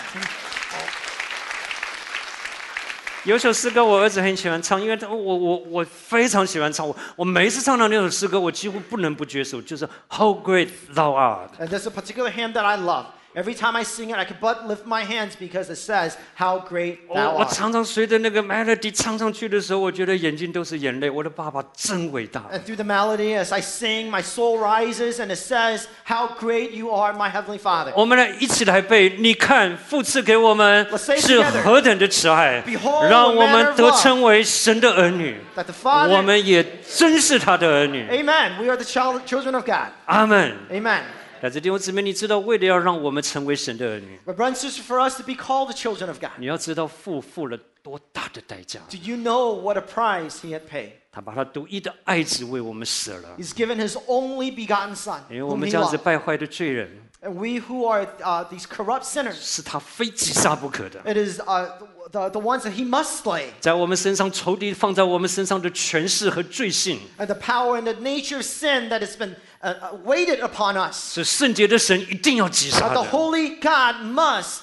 Speaker 6: 有首诗歌我儿子很喜欢唱，因为我非常喜欢唱，我每一次唱到那首诗歌，我几乎不能不举手，就是 How great thou art。
Speaker 7: And there's a particular hymn that I love. Every time I sing it, I can but lift my hands because it says, "How great thou
Speaker 6: 我
Speaker 7: art."
Speaker 6: 常常随着那个 melody 唱上去的时候，我觉得眼睛都是眼泪。我的爸爸真伟大。
Speaker 7: And through the melody, as I sing, my soul rises, and it says, "How great you are, my heavenly Father."
Speaker 6: 我们来一起来背，你看父赐给我们
Speaker 7: Let's say it
Speaker 6: 是
Speaker 7: together.
Speaker 6: 何等的慈爱，
Speaker 7: Behold,
Speaker 6: 让我
Speaker 7: what
Speaker 6: 们
Speaker 7: manner of
Speaker 6: 得
Speaker 7: love
Speaker 6: 称为神的儿女。
Speaker 7: that the Father.
Speaker 6: 我们也真是他的儿女。
Speaker 7: Amen. We are the children of God.
Speaker 6: 阿门。
Speaker 7: Amen.
Speaker 6: 但是弟兄姊妹，你知道，为了要让我们成为神的儿女，
Speaker 7: But brothers and sisters, for us to be called the children of God,
Speaker 6: 你要知道父付了多大的代价。
Speaker 7: do you know what a price He had paid?
Speaker 6: 他把他独一的爱子为我们舍了，
Speaker 7: He's given His only begotten Son,
Speaker 6: 因为我
Speaker 7: whom
Speaker 6: 们
Speaker 7: He
Speaker 6: 这样子
Speaker 7: loved.
Speaker 6: 败坏的罪人，
Speaker 7: And we who are these corrupt sinners,
Speaker 6: 是他非击杀不可的。
Speaker 7: it is the ones that he must slay.
Speaker 6: 在我们身上仇敌放在我们身上的权势和罪性，
Speaker 7: And the power and the nature of sin that has been weighted upon us.
Speaker 6: 是圣洁的神一定要击杀
Speaker 7: The
Speaker 6: 的。
Speaker 7: holy God must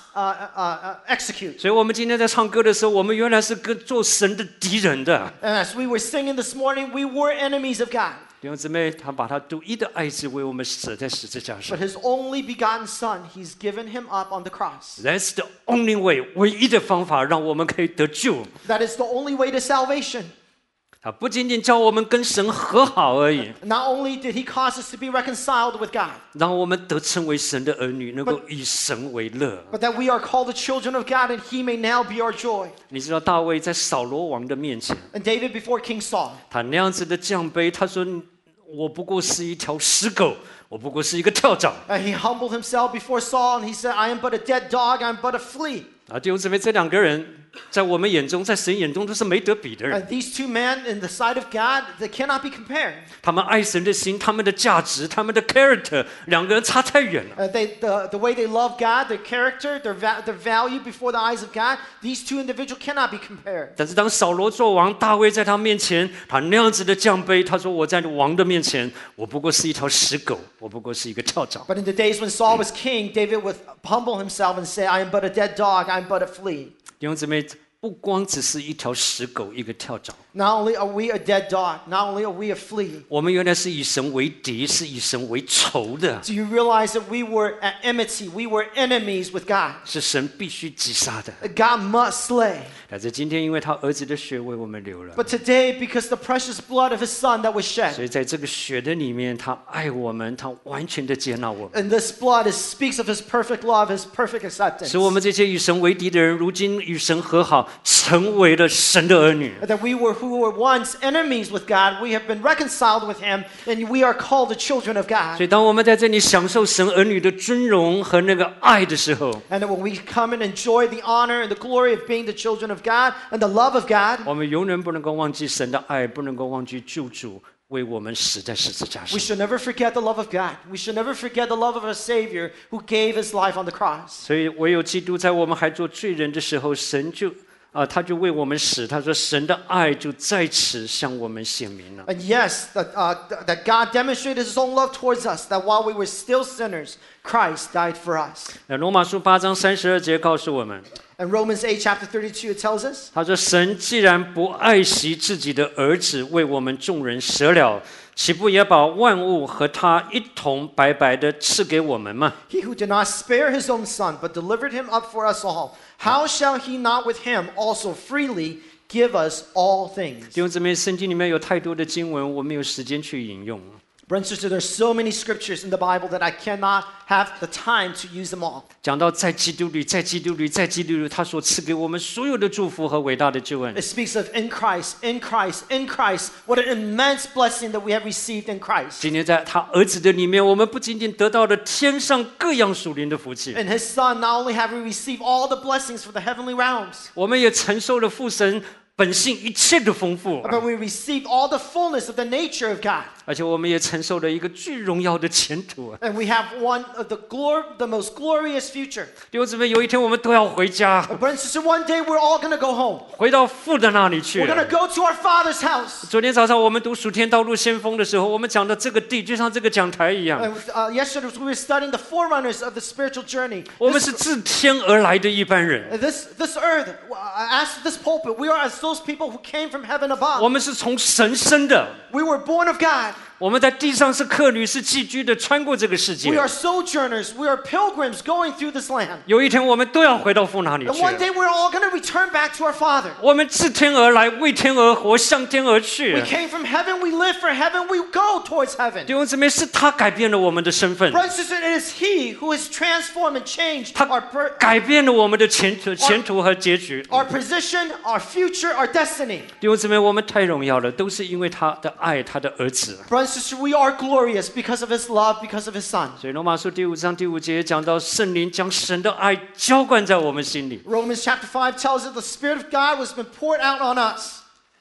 Speaker 7: execute.
Speaker 6: 所以，我们今天在唱歌的时候，我们原来是跟做神的敌人的。
Speaker 7: And as we were singing this morning, we were enemies of God.
Speaker 6: 弟兄姊妹，他把他独一的爱子为我们死在十字架上。
Speaker 7: But his only begotten Son, he's given him up on the cross.
Speaker 6: That's the only way， 唯一的方法让我们可以得救。
Speaker 7: That is the only way to salvation.
Speaker 6: 他不仅仅叫我们跟神和好而已，
Speaker 7: Not only did he cause us to be reconciled with God,
Speaker 6: 让我们得称为神的儿女，能够以神为乐。
Speaker 7: but that we are called the children of God, and he may now be our joy.
Speaker 6: 你知道大卫在扫罗王的面前，
Speaker 7: And David before King Saul,
Speaker 6: 他那样子的降卑，他说：“我不过是一条死狗，我不过是一个跳蚤。”
Speaker 7: he humbled himself before Saul, and he said, I am but a dead dog, I am but a flea.
Speaker 6: 啊，弟兄姊妹，这两个人在我们眼中，在神眼中都是没得比的人。
Speaker 7: And these two men in the sight of God, they cannot be compared.
Speaker 6: 他们爱神的心，他们的价值，他们的 character， 两个人差太远了。
Speaker 7: The way they love God, their character, their value before the eyes of God, these two individuals cannot be compared.
Speaker 6: 但是当扫罗做王，大卫在他面前，他那样子的降卑，他说：“我在王的面前，我不过是一条死狗，我不过是一个跳蚤。”
Speaker 7: But in the days when Saul was king, David would humble himself and say, I am but a dead dog, I am but a flea.
Speaker 6: 弟兄姊妹，不光只是一条死狗，一个跳蚤。
Speaker 7: Not only are we a dead dog, not only are we a flea.
Speaker 6: 我们原来是以神为敌，是以神为仇的。
Speaker 7: Do you realize that we were at enmity? We were enemies with God.
Speaker 6: 是神必须击杀的。
Speaker 7: God must slay.
Speaker 6: 但是今天，因为他儿子的血为我们流了，
Speaker 7: But today, because the precious blood of His Son that was
Speaker 6: 所
Speaker 7: shed,
Speaker 6: 以在这个血的里面，他爱我们，他完全的接纳我们，
Speaker 7: and this blood speaks of His perfect love, His perfect acceptance.
Speaker 6: 使我们这些与神为敌的人，如今与神和好，成为了神的儿女。
Speaker 7: That we who were once enemies with God, we have been reconciled with Him, and we are called the children of God.
Speaker 6: 所以，当我们在这里享受神儿女的尊荣和那个爱的时候，
Speaker 7: And that when we come and enjoy the honor and the glory of being the children of God and the love of God,
Speaker 6: 我们永远不能够忘记神的爱，不能够忘记救主为我们死在十字架
Speaker 7: we
Speaker 6: 上。
Speaker 7: should never forget the love of God. We should never forget the love of our Savior who gave His life on the cross.
Speaker 6: 所以，唯有基督在我们还做罪人的时候，神就他就为我们死。他说：“神的爱就在此向我们显明了。”
Speaker 7: And yes, that God demonstrated His own love towards us, that while we were still sinners, Christ died for us.
Speaker 6: 那罗马书8章32节告诉我们，
Speaker 7: And Romans 8, chapter 32, it tells us,
Speaker 6: 他说：“神既然不爱惜自己的儿子，为我们众人舍了，岂不也把万物和他一同白白的赐给我们吗？”
Speaker 7: He who did not spare His own Son, but delivered Him up for us all, how shall He not with Him also freely give us all things?
Speaker 6: 弟兄姊妹，圣经里面有太多的经文，我没有时间去引用。
Speaker 7: Brothers and sisters, there's so many scriptures in the Bible that I cannot have the time to use them all.
Speaker 6: 讲到在基督里，在基督里，在基督里，他所赐给我们所有的祝福和伟大的救恩。
Speaker 7: It speaks of in Christ, in Christ, in Christ. What an immense blessing that we have received in Christ.
Speaker 6: 今天在他儿子的里面，我们不仅仅得到了天上各样属灵的福气，
Speaker 7: In His Son, not only have we received all the blessings for the heavenly realms,
Speaker 6: 我们也承受了父神本性一切的丰富，
Speaker 7: but we received all the fullness of the nature of God.
Speaker 6: 而且我们也承受了一个最荣耀的前途。
Speaker 7: And we have one of the most glorious future.
Speaker 6: 弟兄姊妹，有一天我们都要回家，
Speaker 7: Brothers and sisters, one day we're all going to go home.
Speaker 6: 回到父的那里去
Speaker 7: We're going to go to our Father's house.
Speaker 6: 昨天早上我们读《属天道路先锋》的时候，我们讲的这个地就像这个讲台一样，
Speaker 7: And yesterday we were studying the forerunners of the spiritual journey.
Speaker 6: 我们是自天而来的一般人，
Speaker 7: This earth, as this pulpit, we are as those people who came from heaven above.
Speaker 6: 我们是从神生的。
Speaker 7: We were born of God.
Speaker 6: 我们在地上是客旅，是寄居的，穿过这个世界。
Speaker 7: We are sojourners. We are pilgrims going through this land.
Speaker 6: 有一天我们都要回到父那里
Speaker 7: And
Speaker 6: 去。
Speaker 7: one day we're all going to return back to our Father.
Speaker 6: 我们自天而来，为天而活，向天而去。
Speaker 7: We came from heaven. We live for heaven. We go towards heaven.
Speaker 6: 弟兄姊妹，是他改变了我们的身份，
Speaker 7: Brothers and sisters, it is He who has transformed and changed
Speaker 6: 改变了我们的前途和结局。
Speaker 7: our position, our future, our destiny.
Speaker 6: 弟兄姊妹，我们太荣耀了，都是因为他的爱，他的儿子。
Speaker 7: Brothers and sisters, we are glorious because of His love, because of His Son.
Speaker 6: 所以罗马书第5章第5节讲到，圣灵将神的爱浇灌在我们心里。
Speaker 7: Romans chapter 5 tells us the Spirit of God has been poured out on us.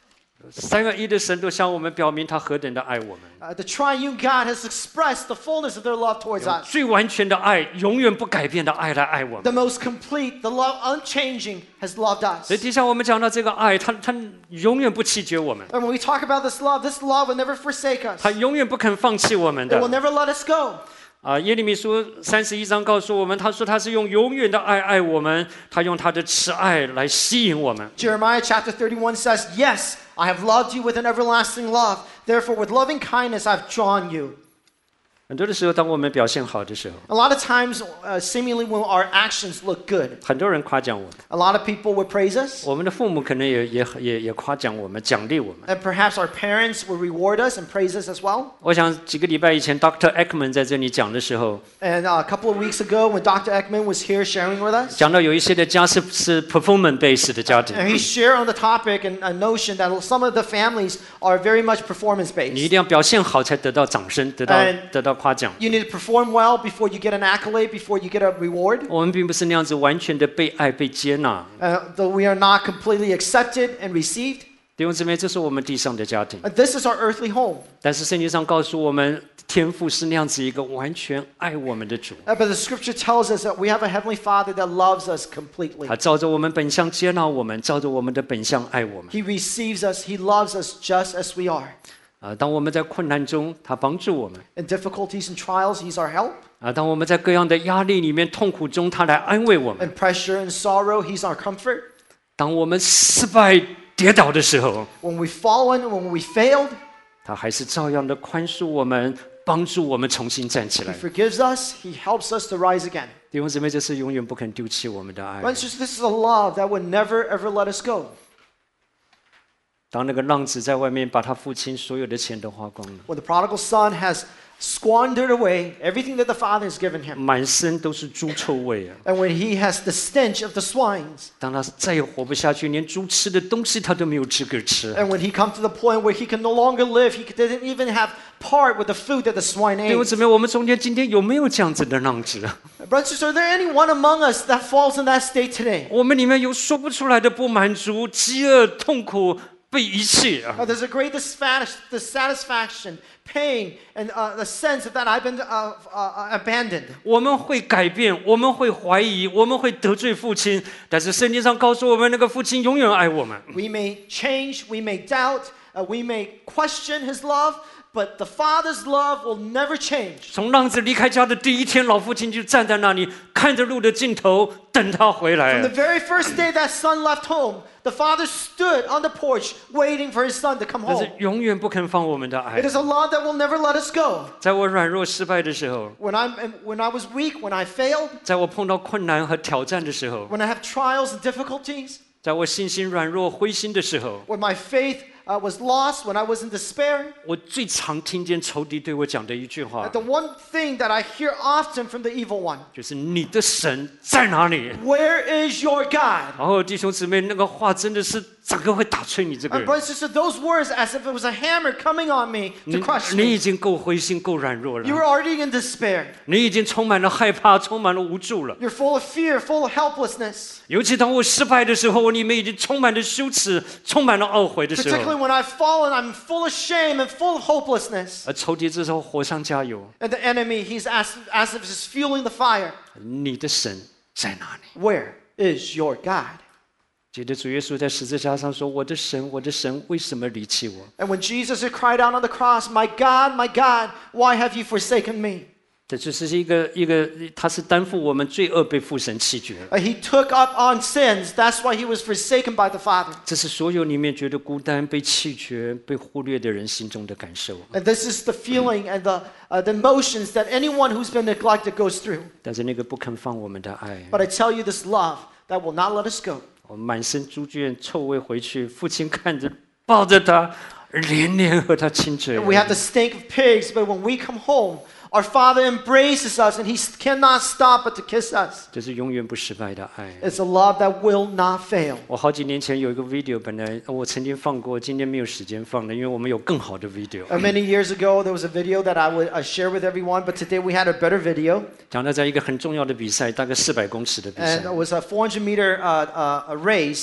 Speaker 6: 三位一的神都向我们表明他何等的爱我们。
Speaker 7: The triune God has expressed the fullness of their love towards us.
Speaker 6: 最完全的爱，永远不改变的爱来爱我们。
Speaker 7: The most complete, the love unchanging has loved us.
Speaker 6: 所以底下我们讲到这个爱，他永远不弃绝我们。
Speaker 7: And when we talk about this love will never forsake us.
Speaker 6: 他永远不肯放弃我们的。
Speaker 7: It will never let us go.
Speaker 6: 耶利米书31章告诉我们，他说他是用永远的爱爱我们，他用他的慈爱来吸引我们。
Speaker 7: Jeremiah chapter 31 says, "Yes, I have loved you with an everlasting love. Therefore, with loving kindness, I've drawn you."
Speaker 6: 很多的时候，当我们表现好的时候
Speaker 7: A lot of times, seemingly when our actions look good,
Speaker 6: 很多人夸奖我们。
Speaker 7: a lot of people would praise us.
Speaker 6: 我们的父母可能也夸奖我们，奖励我们。
Speaker 7: And perhaps our parents will reward us and praise us as well.
Speaker 6: 我想几个礼拜以前 ，Dr. Ekman 在这里讲的时候，
Speaker 7: And a couple of weeks ago, when Dr. Ekman was here sharing with us,
Speaker 6: 讲到有一些的家是 performance based 的家庭，
Speaker 7: and he shared on the topic and a notion that some of the families are very much performance
Speaker 6: 你一
Speaker 7: based.
Speaker 6: 定要表现好才得到掌声，得到夸奖。
Speaker 7: You need to perform well before you get an accolade, before you get a reward.
Speaker 6: 我们并不是那样子完全的被爱、被接纳。
Speaker 7: Though we are not completely accepted and received.
Speaker 6: 弟兄姊妹，这是我们地上的家庭。
Speaker 7: This is our earthly home.
Speaker 6: 但是圣经上告诉我们，天父是那样子一个完全爱我们的主。
Speaker 7: But the scripture tells us that we have a heavenly Father that loves us completely.
Speaker 6: 他照着我们本相接纳我们，照着我们的本相爱我们。
Speaker 7: He receives us. He loves us just as we are.
Speaker 6: 当我们在困难中，他帮助我们。
Speaker 7: In difficulties and trials, He's our help.
Speaker 6: 当我们在各样的压力里面、痛苦中，他来安慰我们。
Speaker 7: In pressure and sorrow, He's our comfort.
Speaker 6: 当我们失败、跌倒的时候，
Speaker 7: When we've fallen, when we failed,
Speaker 6: 他还是照样的宽恕我们，帮助我们重新站起
Speaker 7: He
Speaker 6: 来。
Speaker 7: forgives us. He helps us to rise again.
Speaker 6: 弟兄姊妹，这是永远不肯丢弃我们的爱。
Speaker 7: Friends, this is a love that would never ever let us go.
Speaker 6: 当那个浪子在外面把他父亲所有的钱都花光了，
Speaker 7: When the prodigal son has squandered away everything that the father has given him,
Speaker 6: 满身都是猪臭味啊！
Speaker 7: and when he has the stench of the swines,
Speaker 6: 当他再也活不下去，连猪吃的东西他都没有资格吃。
Speaker 7: and when he comes to the point where he can no longer live, he didn't even have part with the food that the swine
Speaker 6: 弟兄
Speaker 7: ate.
Speaker 6: 姊妹，我们中间今天有没有这样子的浪子啊？
Speaker 7: Brothers, are there anyone among us that falls in that state today?
Speaker 6: 我们里面有说不出来的不满足、饥饿、痛苦、被遗弃啊！
Speaker 7: There's a great dissatisfaction, pain, and the sense that I've been abandoned.
Speaker 6: 我们会改变，我们会怀疑，我们会得罪父亲，但是圣经上告诉我们，那个父亲永远爱我们。
Speaker 7: We may change, we may doubt, we may question His love, but the Father's love will never change.
Speaker 6: 从浪子离开家的第一天，老父亲就站在那里，看着路的尽头，等他回来
Speaker 7: From the。very first day that son left home, the father stood on the porch waiting for his son to come
Speaker 6: 但是
Speaker 7: home.
Speaker 6: 永远不肯放我们的爱
Speaker 7: It。is a love that will never let us go.
Speaker 6: 在我软弱失败的时候，
Speaker 7: When I was weak, when I failed,
Speaker 6: 在我碰到困难和挑战的时候，
Speaker 7: when I have trials and difficulties,
Speaker 6: 在我信心软弱、灰心的时候，
Speaker 7: when my faith was lost, when I was in despair,
Speaker 6: 我最常听见仇敌对我讲的一句话
Speaker 7: the one thing that I hear often from the evil one,
Speaker 6: 就是你的神在哪里？
Speaker 7: where is your God?
Speaker 6: 然后弟兄姊妹，那个话真的是整个会打碎你这个
Speaker 7: And
Speaker 6: 人。
Speaker 7: brothers and sisters, those words as if it was a hammer coming on me to crush
Speaker 6: 你
Speaker 7: me.
Speaker 6: 已经够灰心、够软弱
Speaker 7: You
Speaker 6: 了，
Speaker 7: were already in despair.
Speaker 6: 你已经充满了害怕、充满了无助了。
Speaker 7: You're full of fear, full of helplessness.
Speaker 6: 尤其当我失败的时候，我里面已经充满了羞耻、充满了懊悔的时
Speaker 7: Particularly
Speaker 6: 候，
Speaker 7: when I've fallen, I'm full of shame and full of hopelessness.
Speaker 6: 而仇敌这时候火上加油，
Speaker 7: And the enemy, he's as if he's fueling the fire.
Speaker 6: 你的神在哪里？
Speaker 7: Where is your God?
Speaker 6: 记得主耶稣在十字架上说：“我的神，我的神，为什么离弃我
Speaker 7: And when Jesus had cried out on the cross, my God, why have you forsaken me?”
Speaker 6: 这就是一个，他是担负我们罪恶，被父神弃绝。
Speaker 7: He took up on sins. That's why he was forsaken by the Father.
Speaker 6: 这是所有里面觉得孤单、被弃绝、被忽略的人心中的感受。
Speaker 7: And this is the feeling and the emotions that anyone who's been neglected goes through.
Speaker 6: 但是那个不肯放我们的爱，
Speaker 7: But I tell you this love that will not let us go.
Speaker 6: 我们满身猪圈臭味回去，父亲看着抱着他，连连和他亲嘴。
Speaker 7: We have the stink of pigs, but when we come home, our Father embraces us and He cannot stop but to kiss us.
Speaker 6: 这是永远不失败的爱。
Speaker 7: It's a love that will not fail.
Speaker 6: 我好几年前有一个 video， 本来我曾经放过，今天没有时间放了，因为我们有更好的 video。
Speaker 7: Many years ago, there was a video that I would share with everyone, but today we had a better video.
Speaker 6: 讲到在一个很重要的比赛，大概400公尺的比赛
Speaker 7: And，it was a 400-meter race.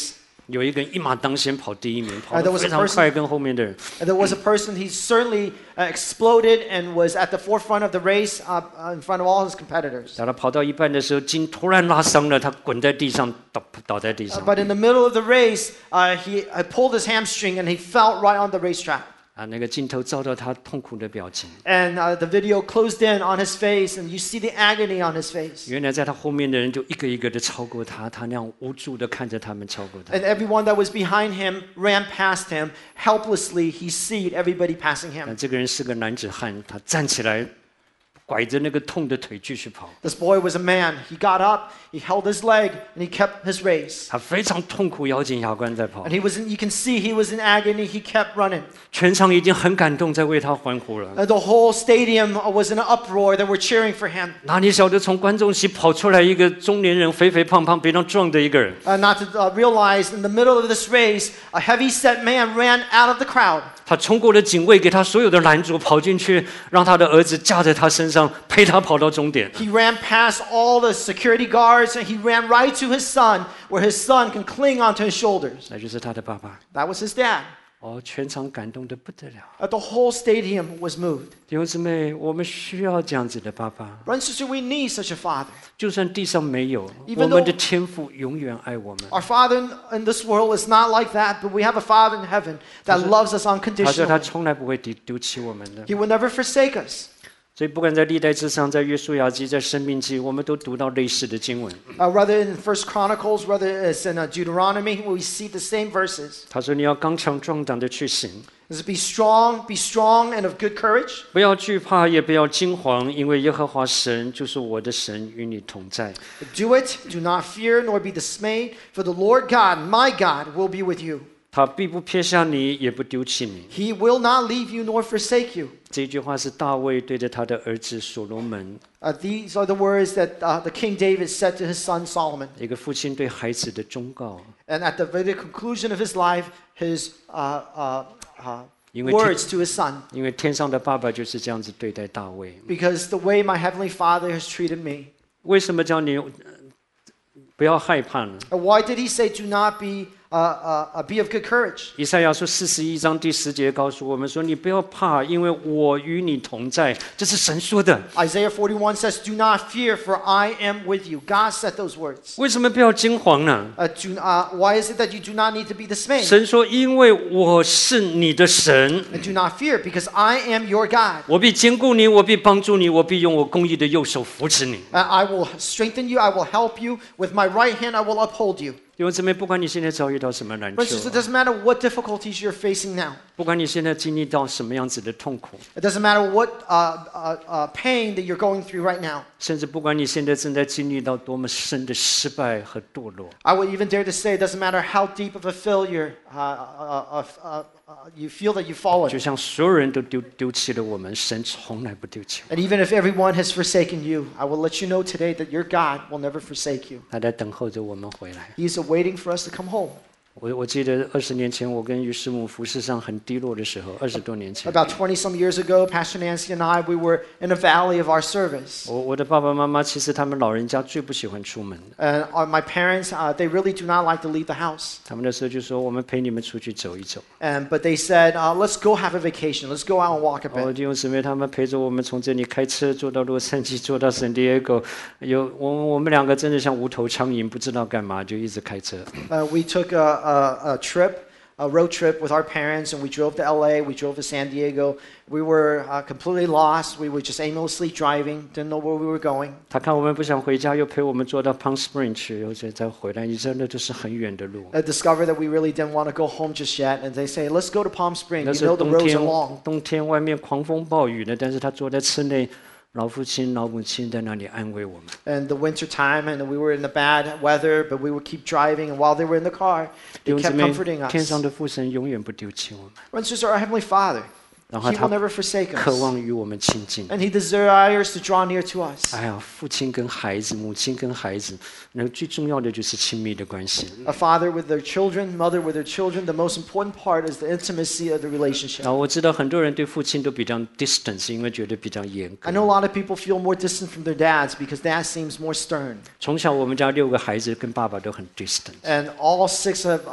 Speaker 6: 有一个人一马当先跑第一名，跑
Speaker 7: there
Speaker 6: 得
Speaker 7: was
Speaker 6: 非
Speaker 7: a
Speaker 6: 常
Speaker 7: person-
Speaker 6: 快，跟后面的人。
Speaker 7: And there was a person, he certainly exploded and was at the forefront of the race in front of all his competitors.
Speaker 6: 当他跑到一半的时候，筋突然拉伤了，他滚在地上，倒在地上。
Speaker 7: But in the middle of the race, he pulled his hamstring and he fell right on the racetrack.
Speaker 6: 那个镜头照到他痛苦的表情。
Speaker 7: And the video closed in on his face, and you see the agony on his face.
Speaker 6: 原来在他后面的人就一个一个的超过他，他那样无助的看着他们超过他。
Speaker 7: And everyone that was behind him ran past him. Helplessly, he seed everybody passing him.
Speaker 6: 这个人是个男子汉，他站起来，拐着那个痛的腿继续跑。
Speaker 7: This boy was a man. He got up, he held his leg, and he kept his race.
Speaker 6: 他非常痛苦，咬紧牙关在跑。
Speaker 7: And you can see he was in agony. He kept running.
Speaker 6: 全场已经很感动，在为他欢呼了。
Speaker 7: The whole stadium was in an uproar. They were cheering for him.
Speaker 6: 哪里晓得从观众席跑出来一个中年人，肥肥胖胖、非常壮的一个人。
Speaker 7: Not to realize, in the middle of this race, a heavy-set man ran out of the crowd.
Speaker 6: 他冲过了警卫，给他所有的拦阻，跑进去，让他的儿子架在他身上，陪他跑到终点。
Speaker 7: He ran past all the security guards, and he ran right to his son, where his son can cling onto his shoulders.
Speaker 6: 那就是他的爸爸。
Speaker 7: That was his dad.
Speaker 6: 全场感动得不得了。
Speaker 7: The whole stadium was moved.
Speaker 6: 弟兄姊妹，我们需要这样子的爸爸。
Speaker 7: Brothers and sisters, we need such a father.
Speaker 6: 就算地上没有，
Speaker 7: Even
Speaker 6: 我们的天父永远爱我们。
Speaker 7: Our Father in this world is not like that, but we have a Father in heaven that loves us
Speaker 6: 他说他
Speaker 7: unconditionally.
Speaker 6: 从来不会丢弃我们的。
Speaker 7: He will never forsake us.
Speaker 6: 所以不管在历代志上，在约书亚记，在申命记，我们都读到类似的经文。
Speaker 7: Whether in First Chronicles, whether it's in Deuteronomy, we see the same verses.
Speaker 6: 他说你要刚强壮胆的去行，
Speaker 7: Is be strong and of good courage.
Speaker 6: 不要惧怕，也不要惊惶，因为耶和华神就是我的神，与你同在。
Speaker 7: Do it, do not fear, nor be dismayed, for the Lord God, my God, will be with you.
Speaker 6: 他必不撇下你，也不丢弃你。
Speaker 7: He will not leave you nor forsake you.
Speaker 6: 这句话是大卫对着他的儿子所罗门。
Speaker 7: These are the words that the King David said to his son Solomon.
Speaker 6: 一个父亲对孩子的忠告。
Speaker 7: And at the very conclusion of his life, his
Speaker 6: 因为
Speaker 7: words to his son.
Speaker 6: 因为天上的爸爸就是这样子对待大卫。
Speaker 7: Because the way my heavenly Father has treated me.
Speaker 6: 为什么叫你不要害怕呢？
Speaker 7: Why did he say, "Do not be of good courage"?
Speaker 6: 以赛亚书41章第10节告诉我们说：“你不要怕，因为我与你同在。”这是神说的。
Speaker 7: Isaiah 41 says, "Do not fear, for I am with you." God said those words.
Speaker 6: 为什么不要惊惶呢？
Speaker 7: Why is it that you do not need to be dismayed?
Speaker 6: 神说：“因为我是你的神。
Speaker 7: And do not fear, because I am your God.
Speaker 6: 我必坚固你，我必帮助你，我必用我公义的右手扶持你。”
Speaker 7: I will strengthen you. I will help you. With my right hand, I will uphold you.
Speaker 6: 弟兄姊妹，不管你现在遭遇到什么难
Speaker 7: But it
Speaker 6: 处，
Speaker 7: doesn't matter what difficulties you're facing now.
Speaker 6: 不管你现在经历到什么样子的痛苦，
Speaker 7: It doesn't matter what pain that you're going through right now.
Speaker 6: 甚至不管你现在正在经历到多么深的失败和堕落，
Speaker 7: I would even dare to say it doesn't matter how deep of a failure you feel that you've
Speaker 6: 就
Speaker 7: fallen.
Speaker 6: 像所有人都丢弃了我们，神从来不丢弃我
Speaker 7: And even if everyone has forsaken you, I will let you know today that your God will never forsake you.
Speaker 6: 他在等候着我们回来。
Speaker 7: He is waiting for us to come home.
Speaker 6: 我记得20年前我跟于师母服侍上很低落的时候，20多年前，
Speaker 7: About 20-some years ago, Pastor Nancy and I, we were in a valley of our service.
Speaker 6: 我的爸爸妈妈其实他们老人家最不喜欢出门，
Speaker 7: And my parents, they really do not like to leave the house.
Speaker 6: 他们那时候就说我们陪你们出去走一走。
Speaker 7: But they said, let's go have a vacation. Let's go out and walk a bit.
Speaker 6: 弟兄姊妹，他们陪着我们从这里开车坐到洛杉矶，坐到圣地亚哥，我们两个真的像无头苍蝇，不知道干嘛，就一直开车。
Speaker 7: We took a road trip with our parents, and we drove to LA, we drove to San Diego. We were completely lost. We were just aimlessly driving, didn't know where we were going.
Speaker 6: 他看我们不想回家，又陪我们坐到 Palm Springs 去，又再回来，你真的都是很远的路。
Speaker 7: I discovered that we really didn't want to go home just yet, and they say, let's go to Palm Springs.
Speaker 6: 那
Speaker 7: You
Speaker 6: 是
Speaker 7: know the
Speaker 6: 冬
Speaker 7: roads
Speaker 6: 天
Speaker 7: are long.
Speaker 6: 冬天外面狂风暴雨的，但是他坐在车内，老父亲、老母亲在那里安慰我们。
Speaker 7: And the winter time, and we were in the bad weather, but we would keep driving. And while they were in the car,
Speaker 6: 弟
Speaker 7: they
Speaker 6: 兄姊
Speaker 7: kept
Speaker 6: 妹，
Speaker 7: comforting
Speaker 6: 天
Speaker 7: us.
Speaker 6: 上的父神永远不丢弃我们。
Speaker 7: Brothers and sisters, our Heavenly Father,
Speaker 6: 然后
Speaker 7: He
Speaker 6: 他
Speaker 7: will never forsake
Speaker 6: 渴
Speaker 7: us.
Speaker 6: 望与我们亲近。
Speaker 7: And He desires to draw near to us.
Speaker 6: 哎呀，父亲跟孩子，母亲跟孩子，那最重要的就是亲密的关系。
Speaker 7: A father with their children, mother with their children, the most important part is the intimacy of the relationship.
Speaker 6: 我知道很多人对父亲都比较 distance， 因为觉得比较严格。
Speaker 7: I know a lot of people feel more distant from their dads because dad seems more stern.
Speaker 6: 从小我们家6个孩子跟爸爸都很 distant。
Speaker 7: And all 6 of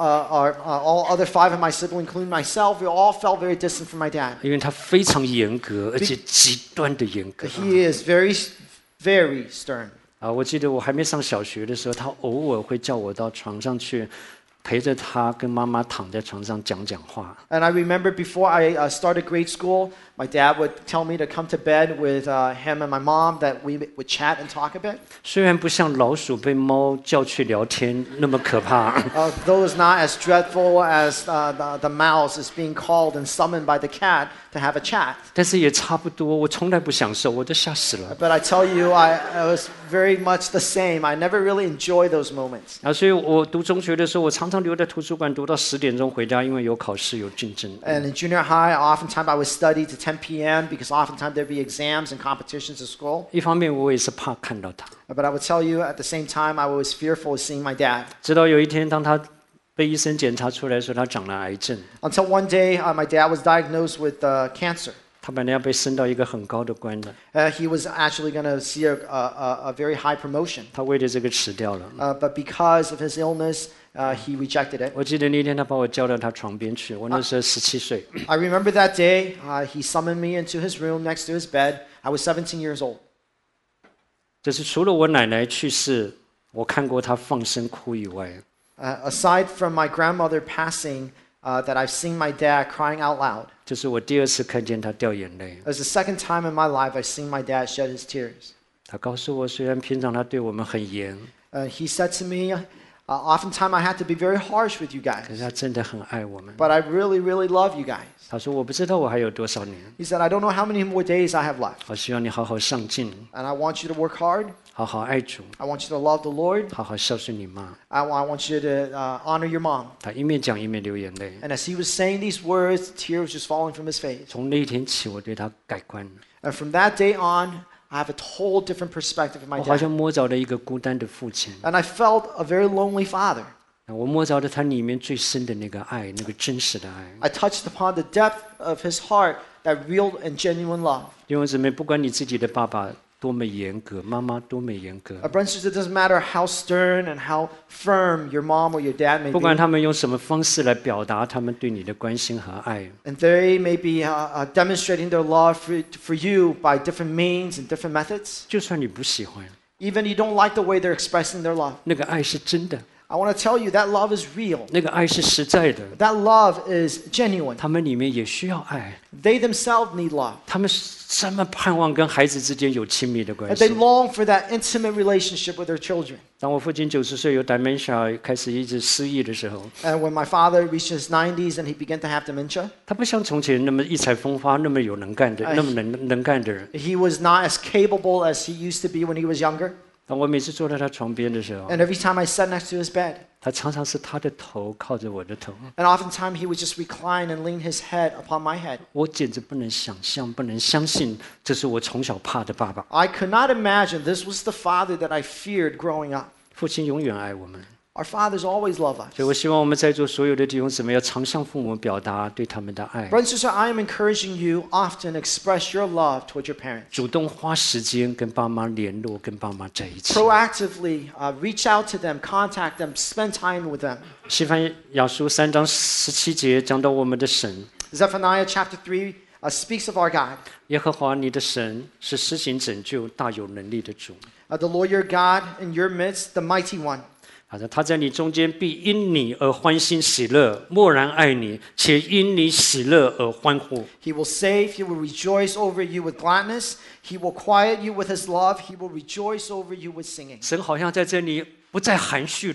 Speaker 7: all other 5 of my siblings, including myself, we all felt very distant from my dad.
Speaker 6: 因为他非常严格，而且极端的严格。
Speaker 7: He is very, very stern.
Speaker 6: 我记得我还没上小学的时候，他偶尔会叫我到床上去，陪着他跟妈妈躺在床上讲讲话。
Speaker 7: And I remember before I started grade school, my dad would tell me to come to bed with him and my mom, that we would chat and talk a bit.
Speaker 6: 虽然不像老鼠被猫叫去聊天那么可怕。
Speaker 7: Though it's not as dreadful as the mouse is being called and summoned by the cat to have a chat.
Speaker 6: 但是也差不多，我从来不享受，我都吓死了。
Speaker 7: But I tell you, I was very much the same. I never really enjoyed those moments.
Speaker 6: 所以我读中学的时候，我常常留在图书馆读到10点钟回家，因为有考试有竞争。
Speaker 7: And in junior high, oftentimes I would study to 10 p.m. because oftentimes there'd be exams and competitions at school.
Speaker 6: 一方面我也是怕看到他。
Speaker 7: But I would tell you, at the same time, I was fearful of seeing my dad.
Speaker 6: 直到有一天，当他被医生检查出来说他长了癌症。
Speaker 7: Until one day, my dad was diagnosed with cancer.
Speaker 6: 他本来要被升到一个很高的官的。
Speaker 7: He was actually going to see a very high promotion.
Speaker 6: 他为了这个辞掉了。
Speaker 7: But because of his illness, he rejected it.
Speaker 6: 我记得那天他把我叫到他床边去，我那时候17岁。
Speaker 7: I remember that day, he summoned me into his room next to his bed. I was 17 years old.
Speaker 6: 这是除了我奶奶去世，我看过他放声哭以外。
Speaker 7: Aside from my grandmother passing, that I've seen my dad crying out loud.
Speaker 6: 这是我第2次看见他掉眼泪。
Speaker 7: It was the second time in my life I've seen my dad shed his tears.
Speaker 6: 他告诉我，虽然平常他对我们很严。
Speaker 7: He said to me, oftentimes I had to be very harsh with you guys.
Speaker 6: 可是他真的很爱我们。
Speaker 7: But I really, really love you guys.
Speaker 6: 他说：“我不知道我还有多少年。”
Speaker 7: He said, I don't know how many more days I have left.
Speaker 6: 我希望你好好上进。
Speaker 7: And I want you to work hard.
Speaker 6: 好好爱主。
Speaker 7: I want you to love the Lord.
Speaker 6: 好好孝顺你妈。
Speaker 7: I want you to honor your mom.
Speaker 6: 他一面讲一面流眼泪。
Speaker 7: And as he was saying these words, tears just falling from his face.
Speaker 6: 从那一天起，我对他改观了。
Speaker 7: And from that day on, I have a whole different perspective of my
Speaker 6: 我好
Speaker 7: dad.
Speaker 6: 像摸着了一个孤单的父亲。
Speaker 7: And I felt a very lonely father.
Speaker 6: 我摸着了他里面最深的那个爱，那个真实的爱。
Speaker 7: I touched upon the depth of his heart, that real and genuine love.
Speaker 6: 弟兄姊妹，不管你自己的爸爸多么严格，妈妈多么严格，
Speaker 7: Brothers and sisters, it doesn't matter how stern and how firm your mom or your dad may
Speaker 6: 不管
Speaker 7: be.
Speaker 6: 他们用什么方式来表达他们对你的关心和爱，
Speaker 7: And they may be demonstrating their love for you by different means and different methods.
Speaker 6: 就算你不喜欢，
Speaker 7: Even you don't like the way they're expressing their love.
Speaker 6: 那个爱是真的，
Speaker 7: I want to tell you that love is real.
Speaker 6: 那个爱是实在的。
Speaker 7: That love is genuine.
Speaker 6: 他们里面也需要爱，
Speaker 7: They themselves need love.
Speaker 6: 他们这么盼望跟孩子之间有亲密的关
Speaker 7: And
Speaker 6: 系
Speaker 7: they。long for that intimate relationship with their children.
Speaker 6: 当我父亲90岁有 dementia 开始一直失忆的时候，
Speaker 7: And when my father reached his 90s and he began to have dementia,
Speaker 6: 他不像从前那么异彩风发，那么有能干的，那么能干的人。
Speaker 7: he was not as capable as he used to be when he was younger.
Speaker 6: 当我每次坐在他床边的时候，
Speaker 7: And every time I sat next to his bed,
Speaker 6: 他常常是他的头靠着我的头，
Speaker 7: and oftentimes he would just recline and lean his head upon my head.
Speaker 6: 我简直不能想象，不能相信，这是我从小怕的爸爸。
Speaker 7: I could not imagine this was the father that I feared growing up.
Speaker 6: 父亲永远爱我们，
Speaker 7: Our fathers always love us.
Speaker 6: 所以我希望我们在座所有的弟兄姊妹要常向父母表达对他们的爱，
Speaker 7: Brothers and sisters, I am encouraging you often express your love toward your parents.
Speaker 6: 主动花时间跟爸妈联络，跟爸妈在一起。
Speaker 7: Proactively reach out to them, contact them, spend time with them.
Speaker 6: 西番雅书3章17节讲到我们的神，
Speaker 7: Zephaniah chapter 3 speaks of our God.
Speaker 6: 耶和华你的神是施行拯救、大有能力的主。
Speaker 7: The Lord your God in your midst, the mighty one.
Speaker 6: 他在你中间必因你而欢欣喜乐，默然爱你，且因你喜乐而欢呼。
Speaker 7: He will save, he will rejoice over you with gladness. He will quiet you with his love. He will rejoice over you with singing.
Speaker 6: 神好像在这里不再含蓄了，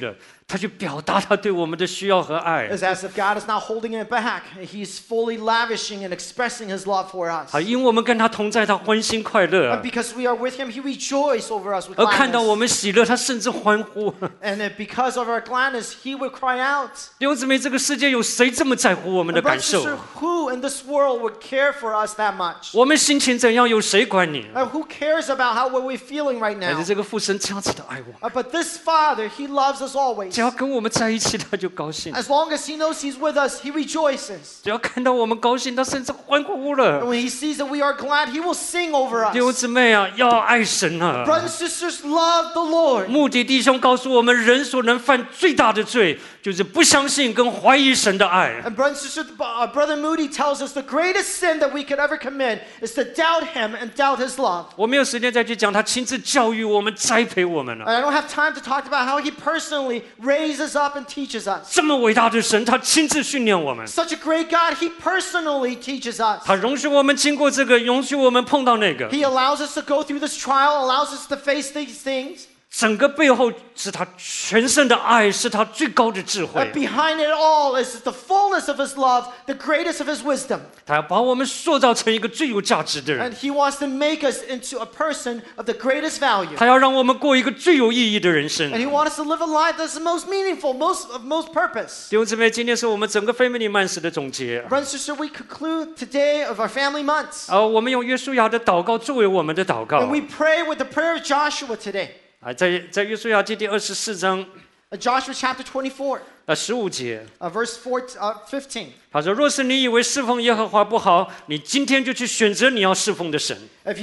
Speaker 6: 他去表达他对我们的需要和爱。
Speaker 7: It's as if God is not holding it back. He's fully lavishing and expressing His love for us.
Speaker 6: 因为我们跟他同在，他欢欣快乐。
Speaker 7: And because we are with Him, He rejoices over us with
Speaker 6: 而看到我
Speaker 7: gladness.
Speaker 6: 们喜乐，他甚至欢呼。
Speaker 7: And then because of our gladness, He would cry out.
Speaker 6: 弟兄姊妹，这个世界有谁这么在乎我们的
Speaker 7: And
Speaker 6: 感
Speaker 7: brothers and
Speaker 6: 受？
Speaker 7: sisters, who in this world would care for us that much?
Speaker 6: 我们心情怎样，有谁管你？
Speaker 7: And who cares about how what we're feeling right
Speaker 6: 但
Speaker 7: now?
Speaker 6: 是这个父神这样子的爱我，
Speaker 7: But this Father, He loves us always.
Speaker 6: 只要跟我们在一起，他就高兴；
Speaker 7: As long as He knows He's with us, He rejoices.
Speaker 6: 只要看到我们高兴，他甚至欢呼了
Speaker 7: And。when He sees that we are glad, He will sing over
Speaker 6: 弟兄
Speaker 7: us.
Speaker 6: 姊妹啊，要爱神啊！
Speaker 7: Brothers and sisters, love the Lord.
Speaker 6: 目的弟兄告诉我们，人所能犯最大的罪，就是不相信跟怀疑神的爱。
Speaker 7: And brothers and sisters, Brother Moody tells us the greatest sin that we could ever commit is to doubt Him and doubt His love.
Speaker 6: 我没有时间再去讲他亲自教育我们、栽培我们了。
Speaker 7: And I don't have time to talk about how He personally raises up and teaches us.
Speaker 6: 这么伟大的神，他亲自训练我们，
Speaker 7: Such a great God, He personally teaches us.
Speaker 6: 他容许我们经过这个，容许我们碰到那个。
Speaker 7: He allows us to go through this trial, allows us to face these things.
Speaker 6: 整个背后是他全胜的爱，是他最高的智慧
Speaker 7: But。behind it all is the fullness of His love, the greatest of His wisdom.
Speaker 6: 他要把我们塑造成一个最有价值的人，
Speaker 7: And He wants to make us into a person of the greatest value.
Speaker 6: 他要让我们过一个最有意义的人生。
Speaker 7: And He wants us to live a life that's the most meaningful, most purpose.
Speaker 6: 弟兄姊妹，今天是我们整个 Family Month 的总结。
Speaker 7: Brothers and sisters, we conclude today of our family months.
Speaker 6: 我们用约书亚的祷告作为我们的祷告
Speaker 7: And we pray with the prayer of Joshua today.
Speaker 6: 在约书亚记第24章
Speaker 7: Joshua chapter 24,
Speaker 6: 15节，
Speaker 7: verse 15.
Speaker 6: 他说：“若是你以为侍奉耶和华不好，你今天就去选择你要侍奉的神。
Speaker 7: If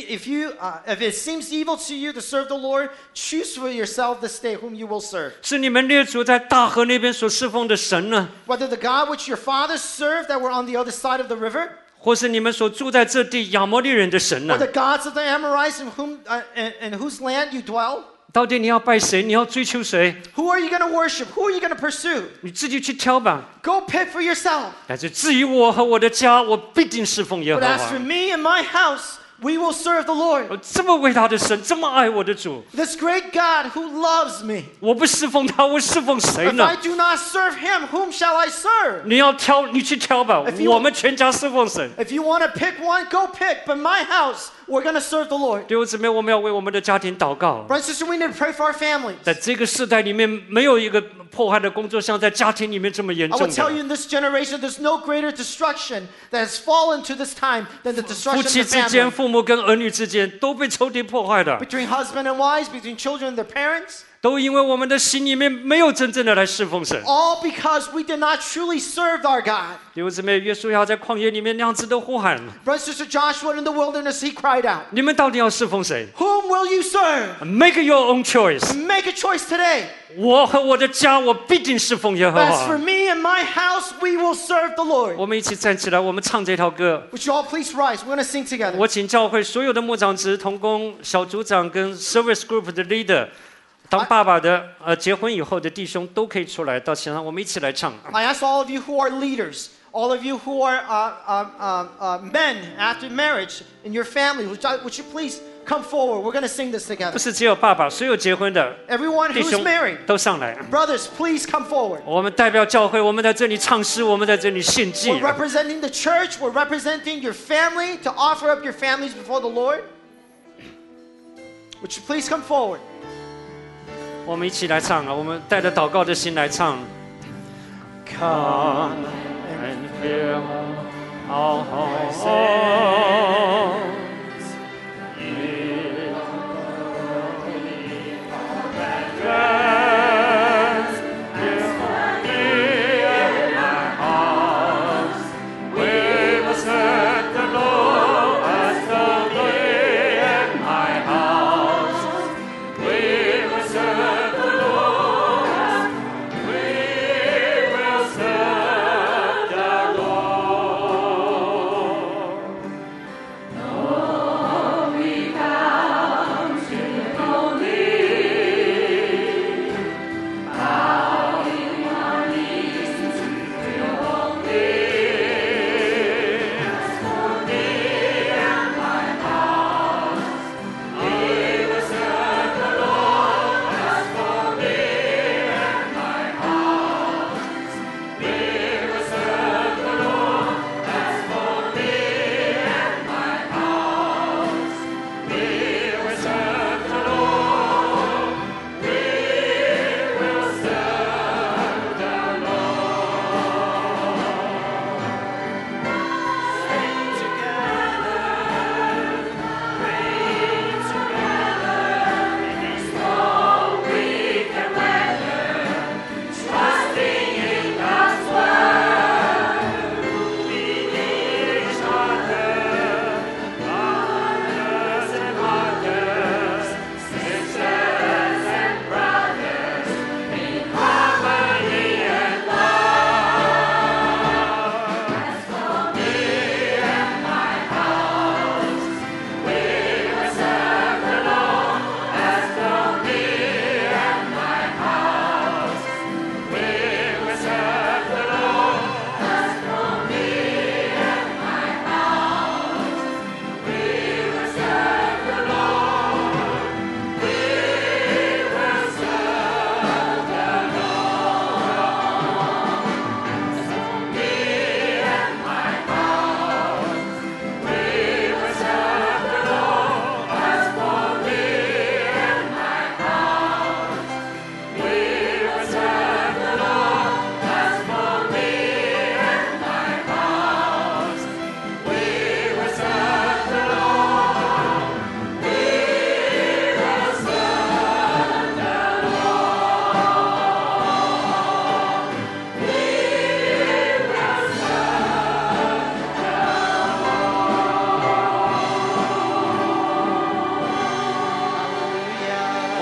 Speaker 7: it seems evil to you to serve the Lord, choose for yourself this day whom you will serve.
Speaker 6: 是你们列祖在大河那边所侍奉的神呢，
Speaker 7: Whether the God which your fathers served that were on the other side of the river,
Speaker 6: 或是你们所住在这地亚摩利人的神
Speaker 7: or
Speaker 6: 呢？
Speaker 7: the gods of the Amorites in whose land you dwell,
Speaker 6: 到底你要拜谁？你要追求谁？
Speaker 7: who are you going to worship? Who are you going to pursue?
Speaker 6: 你自己去挑吧。
Speaker 7: Go pick for yourself.
Speaker 6: 但是至于我和我的家，我必定侍奉耶
Speaker 7: But
Speaker 6: 和
Speaker 7: as
Speaker 6: 华
Speaker 7: for。me and my house, we will serve the Lord.
Speaker 6: 这么伟大的神，这么爱我的主，
Speaker 7: This great God who loves me.
Speaker 6: 我不侍奉他，我侍奉谁
Speaker 7: If
Speaker 6: 呢
Speaker 7: I？ do not serve Him, whom shall I serve?
Speaker 6: 你要挑，你去挑吧
Speaker 7: If。you-
Speaker 6: 我们全家侍奉神。
Speaker 7: If you want to pick one, go pick. But my house, we're going to serve the Lord.
Speaker 6: 弟兄姊妹，我们要为我们的家庭祷告。
Speaker 7: Brothers and sisters, we need to pray for our families.
Speaker 6: 在这个时代里面，没有一个迫害的工作像在家庭里面这么严
Speaker 7: I
Speaker 6: 重
Speaker 7: will tell you
Speaker 6: 的。
Speaker 7: in this generation, there's no greater destruction that has fallen to this time than the
Speaker 6: 夫
Speaker 7: destruction
Speaker 6: 妻
Speaker 7: of the
Speaker 6: 之间、
Speaker 7: family.
Speaker 6: 父母跟儿女之间都被仇敌迫害的，
Speaker 7: Between husband and wives, between children and their parents.
Speaker 6: 都因为我们的心里面没有真正的来侍奉神。
Speaker 7: All because we did not truly serve our God.
Speaker 6: 弟兄姊妹，约书亚在旷野里面那样子的呼喊：
Speaker 7: Brother and sister Joshua in the wilderness, he cried out,
Speaker 6: 你们到底要侍奉谁
Speaker 7: Whom will you serve?
Speaker 6: ？Make your own choice。
Speaker 7: Make a choice today.
Speaker 6: 我和我的家，我必定侍奉耶和
Speaker 7: As for
Speaker 6: 华。
Speaker 7: me and my house, we will serve the Lord.
Speaker 6: 我们一起站起来，我们唱这条歌。
Speaker 7: Would you all please rise? We're going to sing together.
Speaker 6: 我请教会所有的牧长职、同工、小组长跟 service group 的 leader，当爸爸的结婚以后的弟兄都可以出来到现场，我们一起来唱。
Speaker 7: I ask all of you who are leaders, all of you who are men after marriage in your family, would you please come forward? We're going to sing this
Speaker 6: 不
Speaker 7: together.
Speaker 6: 是只有爸爸，所有结婚的
Speaker 7: Everyone
Speaker 6: 弟
Speaker 7: who's
Speaker 6: 兄
Speaker 7: married,
Speaker 6: 都上来。
Speaker 7: brothers, please come forward.
Speaker 6: 我们代表教会，我们在这里唱诗，我们在这里献祭。
Speaker 7: We're representing the church, we're representing your family to offer up your families before the Lord. Would you please come forward?
Speaker 6: 我们一起来唱啊！我们带着祷告的心来唱。Come and fill our homes.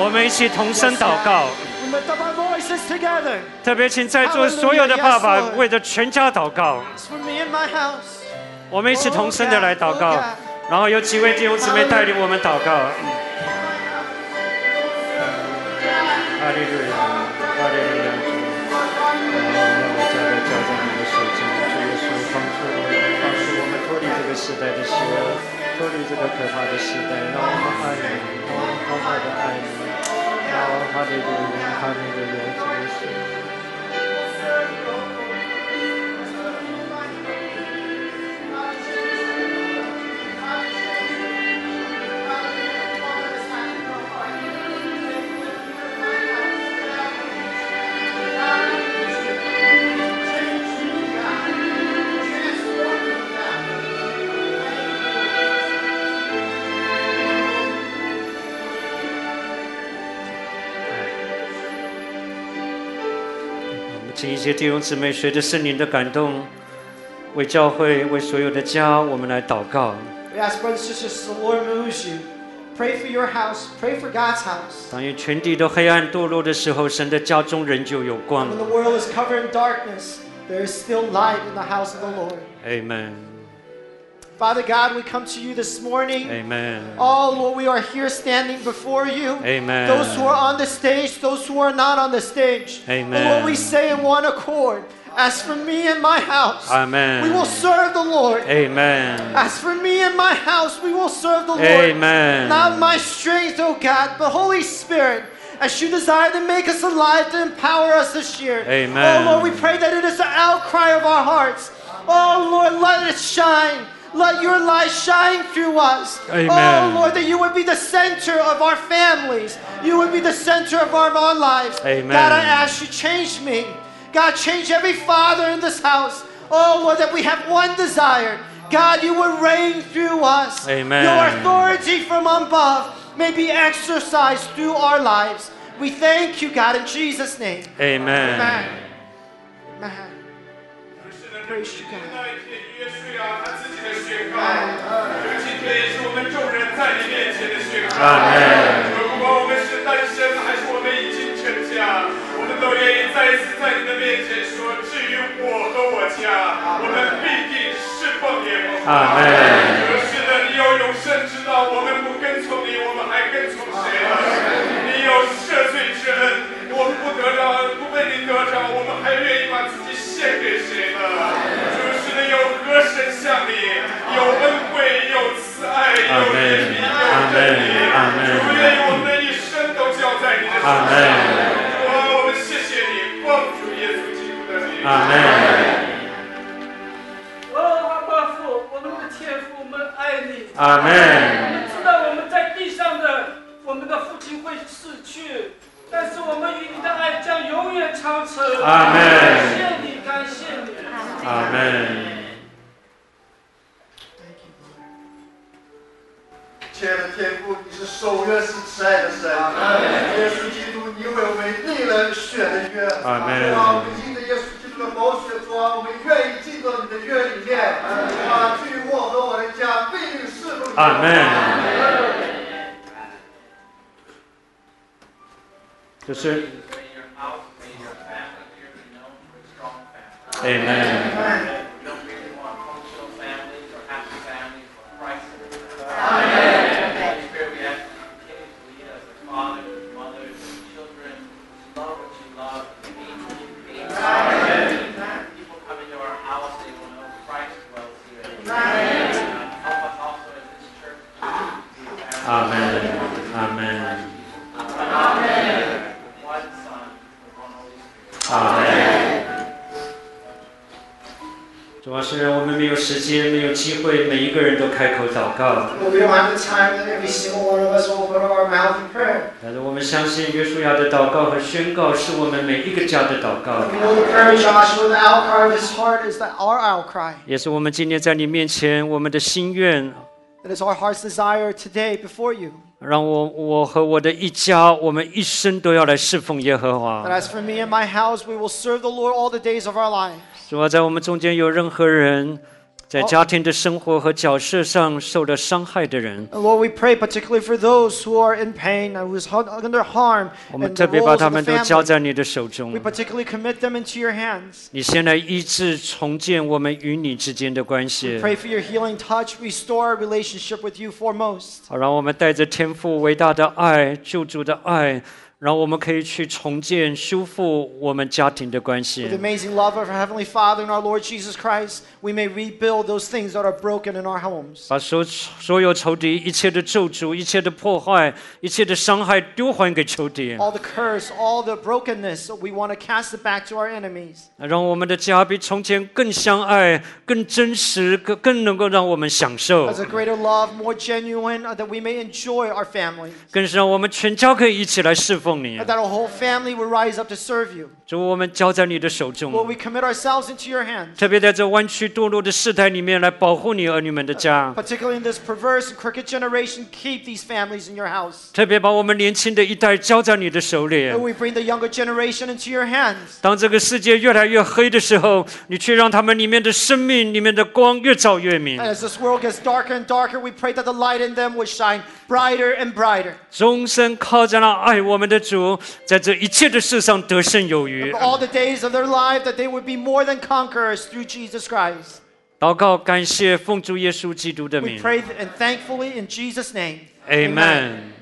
Speaker 6: 我们一起同声祷告。
Speaker 7: We lift up our voices together.
Speaker 6: 特别请在座所有的爸爸为着全家祷告。
Speaker 7: It's for me and my house.
Speaker 6: 我们一起同声的来祷告，然后有几位弟兄姊妹带领我们祷告。哈利路亚，哈利路亚！我家的交在你的手中，主耶稣帮助我们脱离这个时代的邪恶，脱离这个可怕的时代，让我们爱你，让我们好好的爱你。哈利路亚，哈利路亚，主耶稣。 请一些弟兄姊妹随着圣灵的感动，为教会、为所有的家，我们来祷告。
Speaker 7: We ask brothers and sisters, the Lord moves you. Pray for your house. Pray for God's house.
Speaker 6: 当全地都黑暗堕落的时候，神的家中仍旧有光。
Speaker 7: When the world is covered in darkness, there is still light in the house of the Lord.
Speaker 6: Amen.
Speaker 7: Father God, we come to you this morning.
Speaker 6: Amen.
Speaker 7: Oh, Lord, we are here standing before you.
Speaker 6: Amen.
Speaker 7: Those who are on the stage, those who are not on the stage.
Speaker 6: Amen.
Speaker 7: Lord, we say in one accord, as for me and my house,
Speaker 6: Amen.
Speaker 7: we will serve the Lord.
Speaker 6: Amen.
Speaker 7: As for me and my house, we will serve the Lord.
Speaker 6: Amen.
Speaker 7: Not my strength, oh God, but Holy Spirit, as you desire to make us alive, to empower us this year.
Speaker 6: Amen.
Speaker 7: Oh Lord, we pray that it is the outcry of our hearts. Oh Lord, let it shine. Let your light shine through us.
Speaker 6: Amen.
Speaker 7: Oh Lord, that you would be the center of our families. You would be the center of our lives.
Speaker 6: Amen.
Speaker 7: God, I ask you, change me. God, change every father in this house. Oh Lord, that we have one desire. God, you would reign through us.
Speaker 6: Amen.
Speaker 7: Your authority from above may be exercised through our lives. We thank you, God, in Jesus' name.
Speaker 6: Amen.
Speaker 7: Amen. Amen. Praise you, God.
Speaker 6: 阿门。
Speaker 4: 不管我们是单身还是我们已经成家，我们都愿意再一次在你的面前说：至于我和我家，我们必定侍奉耶和华。
Speaker 6: 阿门。
Speaker 4: 是的，你有永生之道，我们不跟从你，我们还跟从谁呢？你有赦罪之恩，我们不得着，不被你得着，我们还愿意把自己献给谁呢？主是的，有何神像你？有恩惠，有慈爱，有怜悯，有真理。主愿意我们的一生都交在你的手上。我们谢谢你，奉主耶稣基督的名。
Speaker 6: 阿门。
Speaker 12: 阿爸父，我们的天父，我们爱你。
Speaker 6: 阿门。
Speaker 12: 我们知道我们在地上的我们的父亲会逝去，但是我们与你的爱将永远长存。
Speaker 6: 阿门。
Speaker 12: 感谢你，感谢你。
Speaker 6: 阿门。
Speaker 8: 亲爱的天父，你是守约是慈爱的神。耶稣基督，你为我们立了血的约。
Speaker 6: 阿门。
Speaker 8: 我们因着耶稣基督的宝血主啊，我们愿意进到你的约里面。啊，至于我和我的家，必定侍奉你。
Speaker 6: 阿门。就是。Amen. Amen. Amen. Amen. 主啊，虽然我们没有时间，没有机会，每一个人都开口祷告。
Speaker 7: But we don't have the time that every single one of us will open our mouth in prayer.
Speaker 6: 但是我们相信约书亚的祷告和宣告是我们每一个家的祷告。
Speaker 7: We know the prayer of Joshua, the outcry of his heart is that our outcry.
Speaker 6: 也是我们今天在你面前我们的心愿。
Speaker 7: That is our heart's desire today before you.
Speaker 6: 让我和我的一家，我们一生都要来侍奉耶和华。
Speaker 7: That as for me and my house, we will serve the Lord all the days of our lives.
Speaker 6: 主啊，在我们中间有任何人在家庭的生活和角色上受了伤害的人。
Speaker 7: Lord, we pray particularly for those who are in pain and who is under harm.
Speaker 6: 我们特别把他们都交在你的手中。
Speaker 7: We particularly commit them into your hands.
Speaker 6: 你先来医治、重建我们与你之间的关系。
Speaker 7: We pray for your healing touch, restore our relationship with you foremost.
Speaker 6: 好，让我们带着天父伟大的爱、救主的爱。让我们可以去重建、修复我们家庭的关系。
Speaker 7: With the amazing love of our Heavenly Father and our Lord Jesus Christ, we may rebuild those things that are broken in our homes.
Speaker 6: 把所有仇敌、一切的咒诅、一切的破坏、一切的伤害丢还给仇敌。
Speaker 7: All the curse, all the brokenness, we want to cast it back to our enemies.
Speaker 6: 让我们的家比从前更相爱、更真实、更能够让我们享受。
Speaker 7: As a greater love, more genuine, that we may enjoy our family.
Speaker 6: 更是让我们全家可以一起来侍奉。
Speaker 7: That our whole family will rise up to serve you.
Speaker 6: 主，我们交在你的手中。
Speaker 7: Lord, we commit ourselves into your hands.
Speaker 6: 特别在这弯曲堕落的世代里面，来保护你儿女们的家。
Speaker 7: Particularly in this perverse and crooked generation, keep these families in your house.
Speaker 6: 特别把我们年轻的一代交在你的手里。
Speaker 7: Lord, we bring the younger generation into your hands.
Speaker 6: 当这个世界越来越黑的时候，你却让他们里面的生命、里面的光越照越明。
Speaker 7: And as this world gets darker and darker, we pray that the light in them would shine brighter and brighter.
Speaker 6: 终身靠着那爱我们的主，在这一切的事上得胜有余。
Speaker 7: All the days of their life, that they would be more than conquerors through Jesus Christ.
Speaker 6: 祷告，感谢奉主耶稣基督的
Speaker 7: We
Speaker 6: 名。
Speaker 7: pray and thankfully in Jesus' name.
Speaker 6: Amen.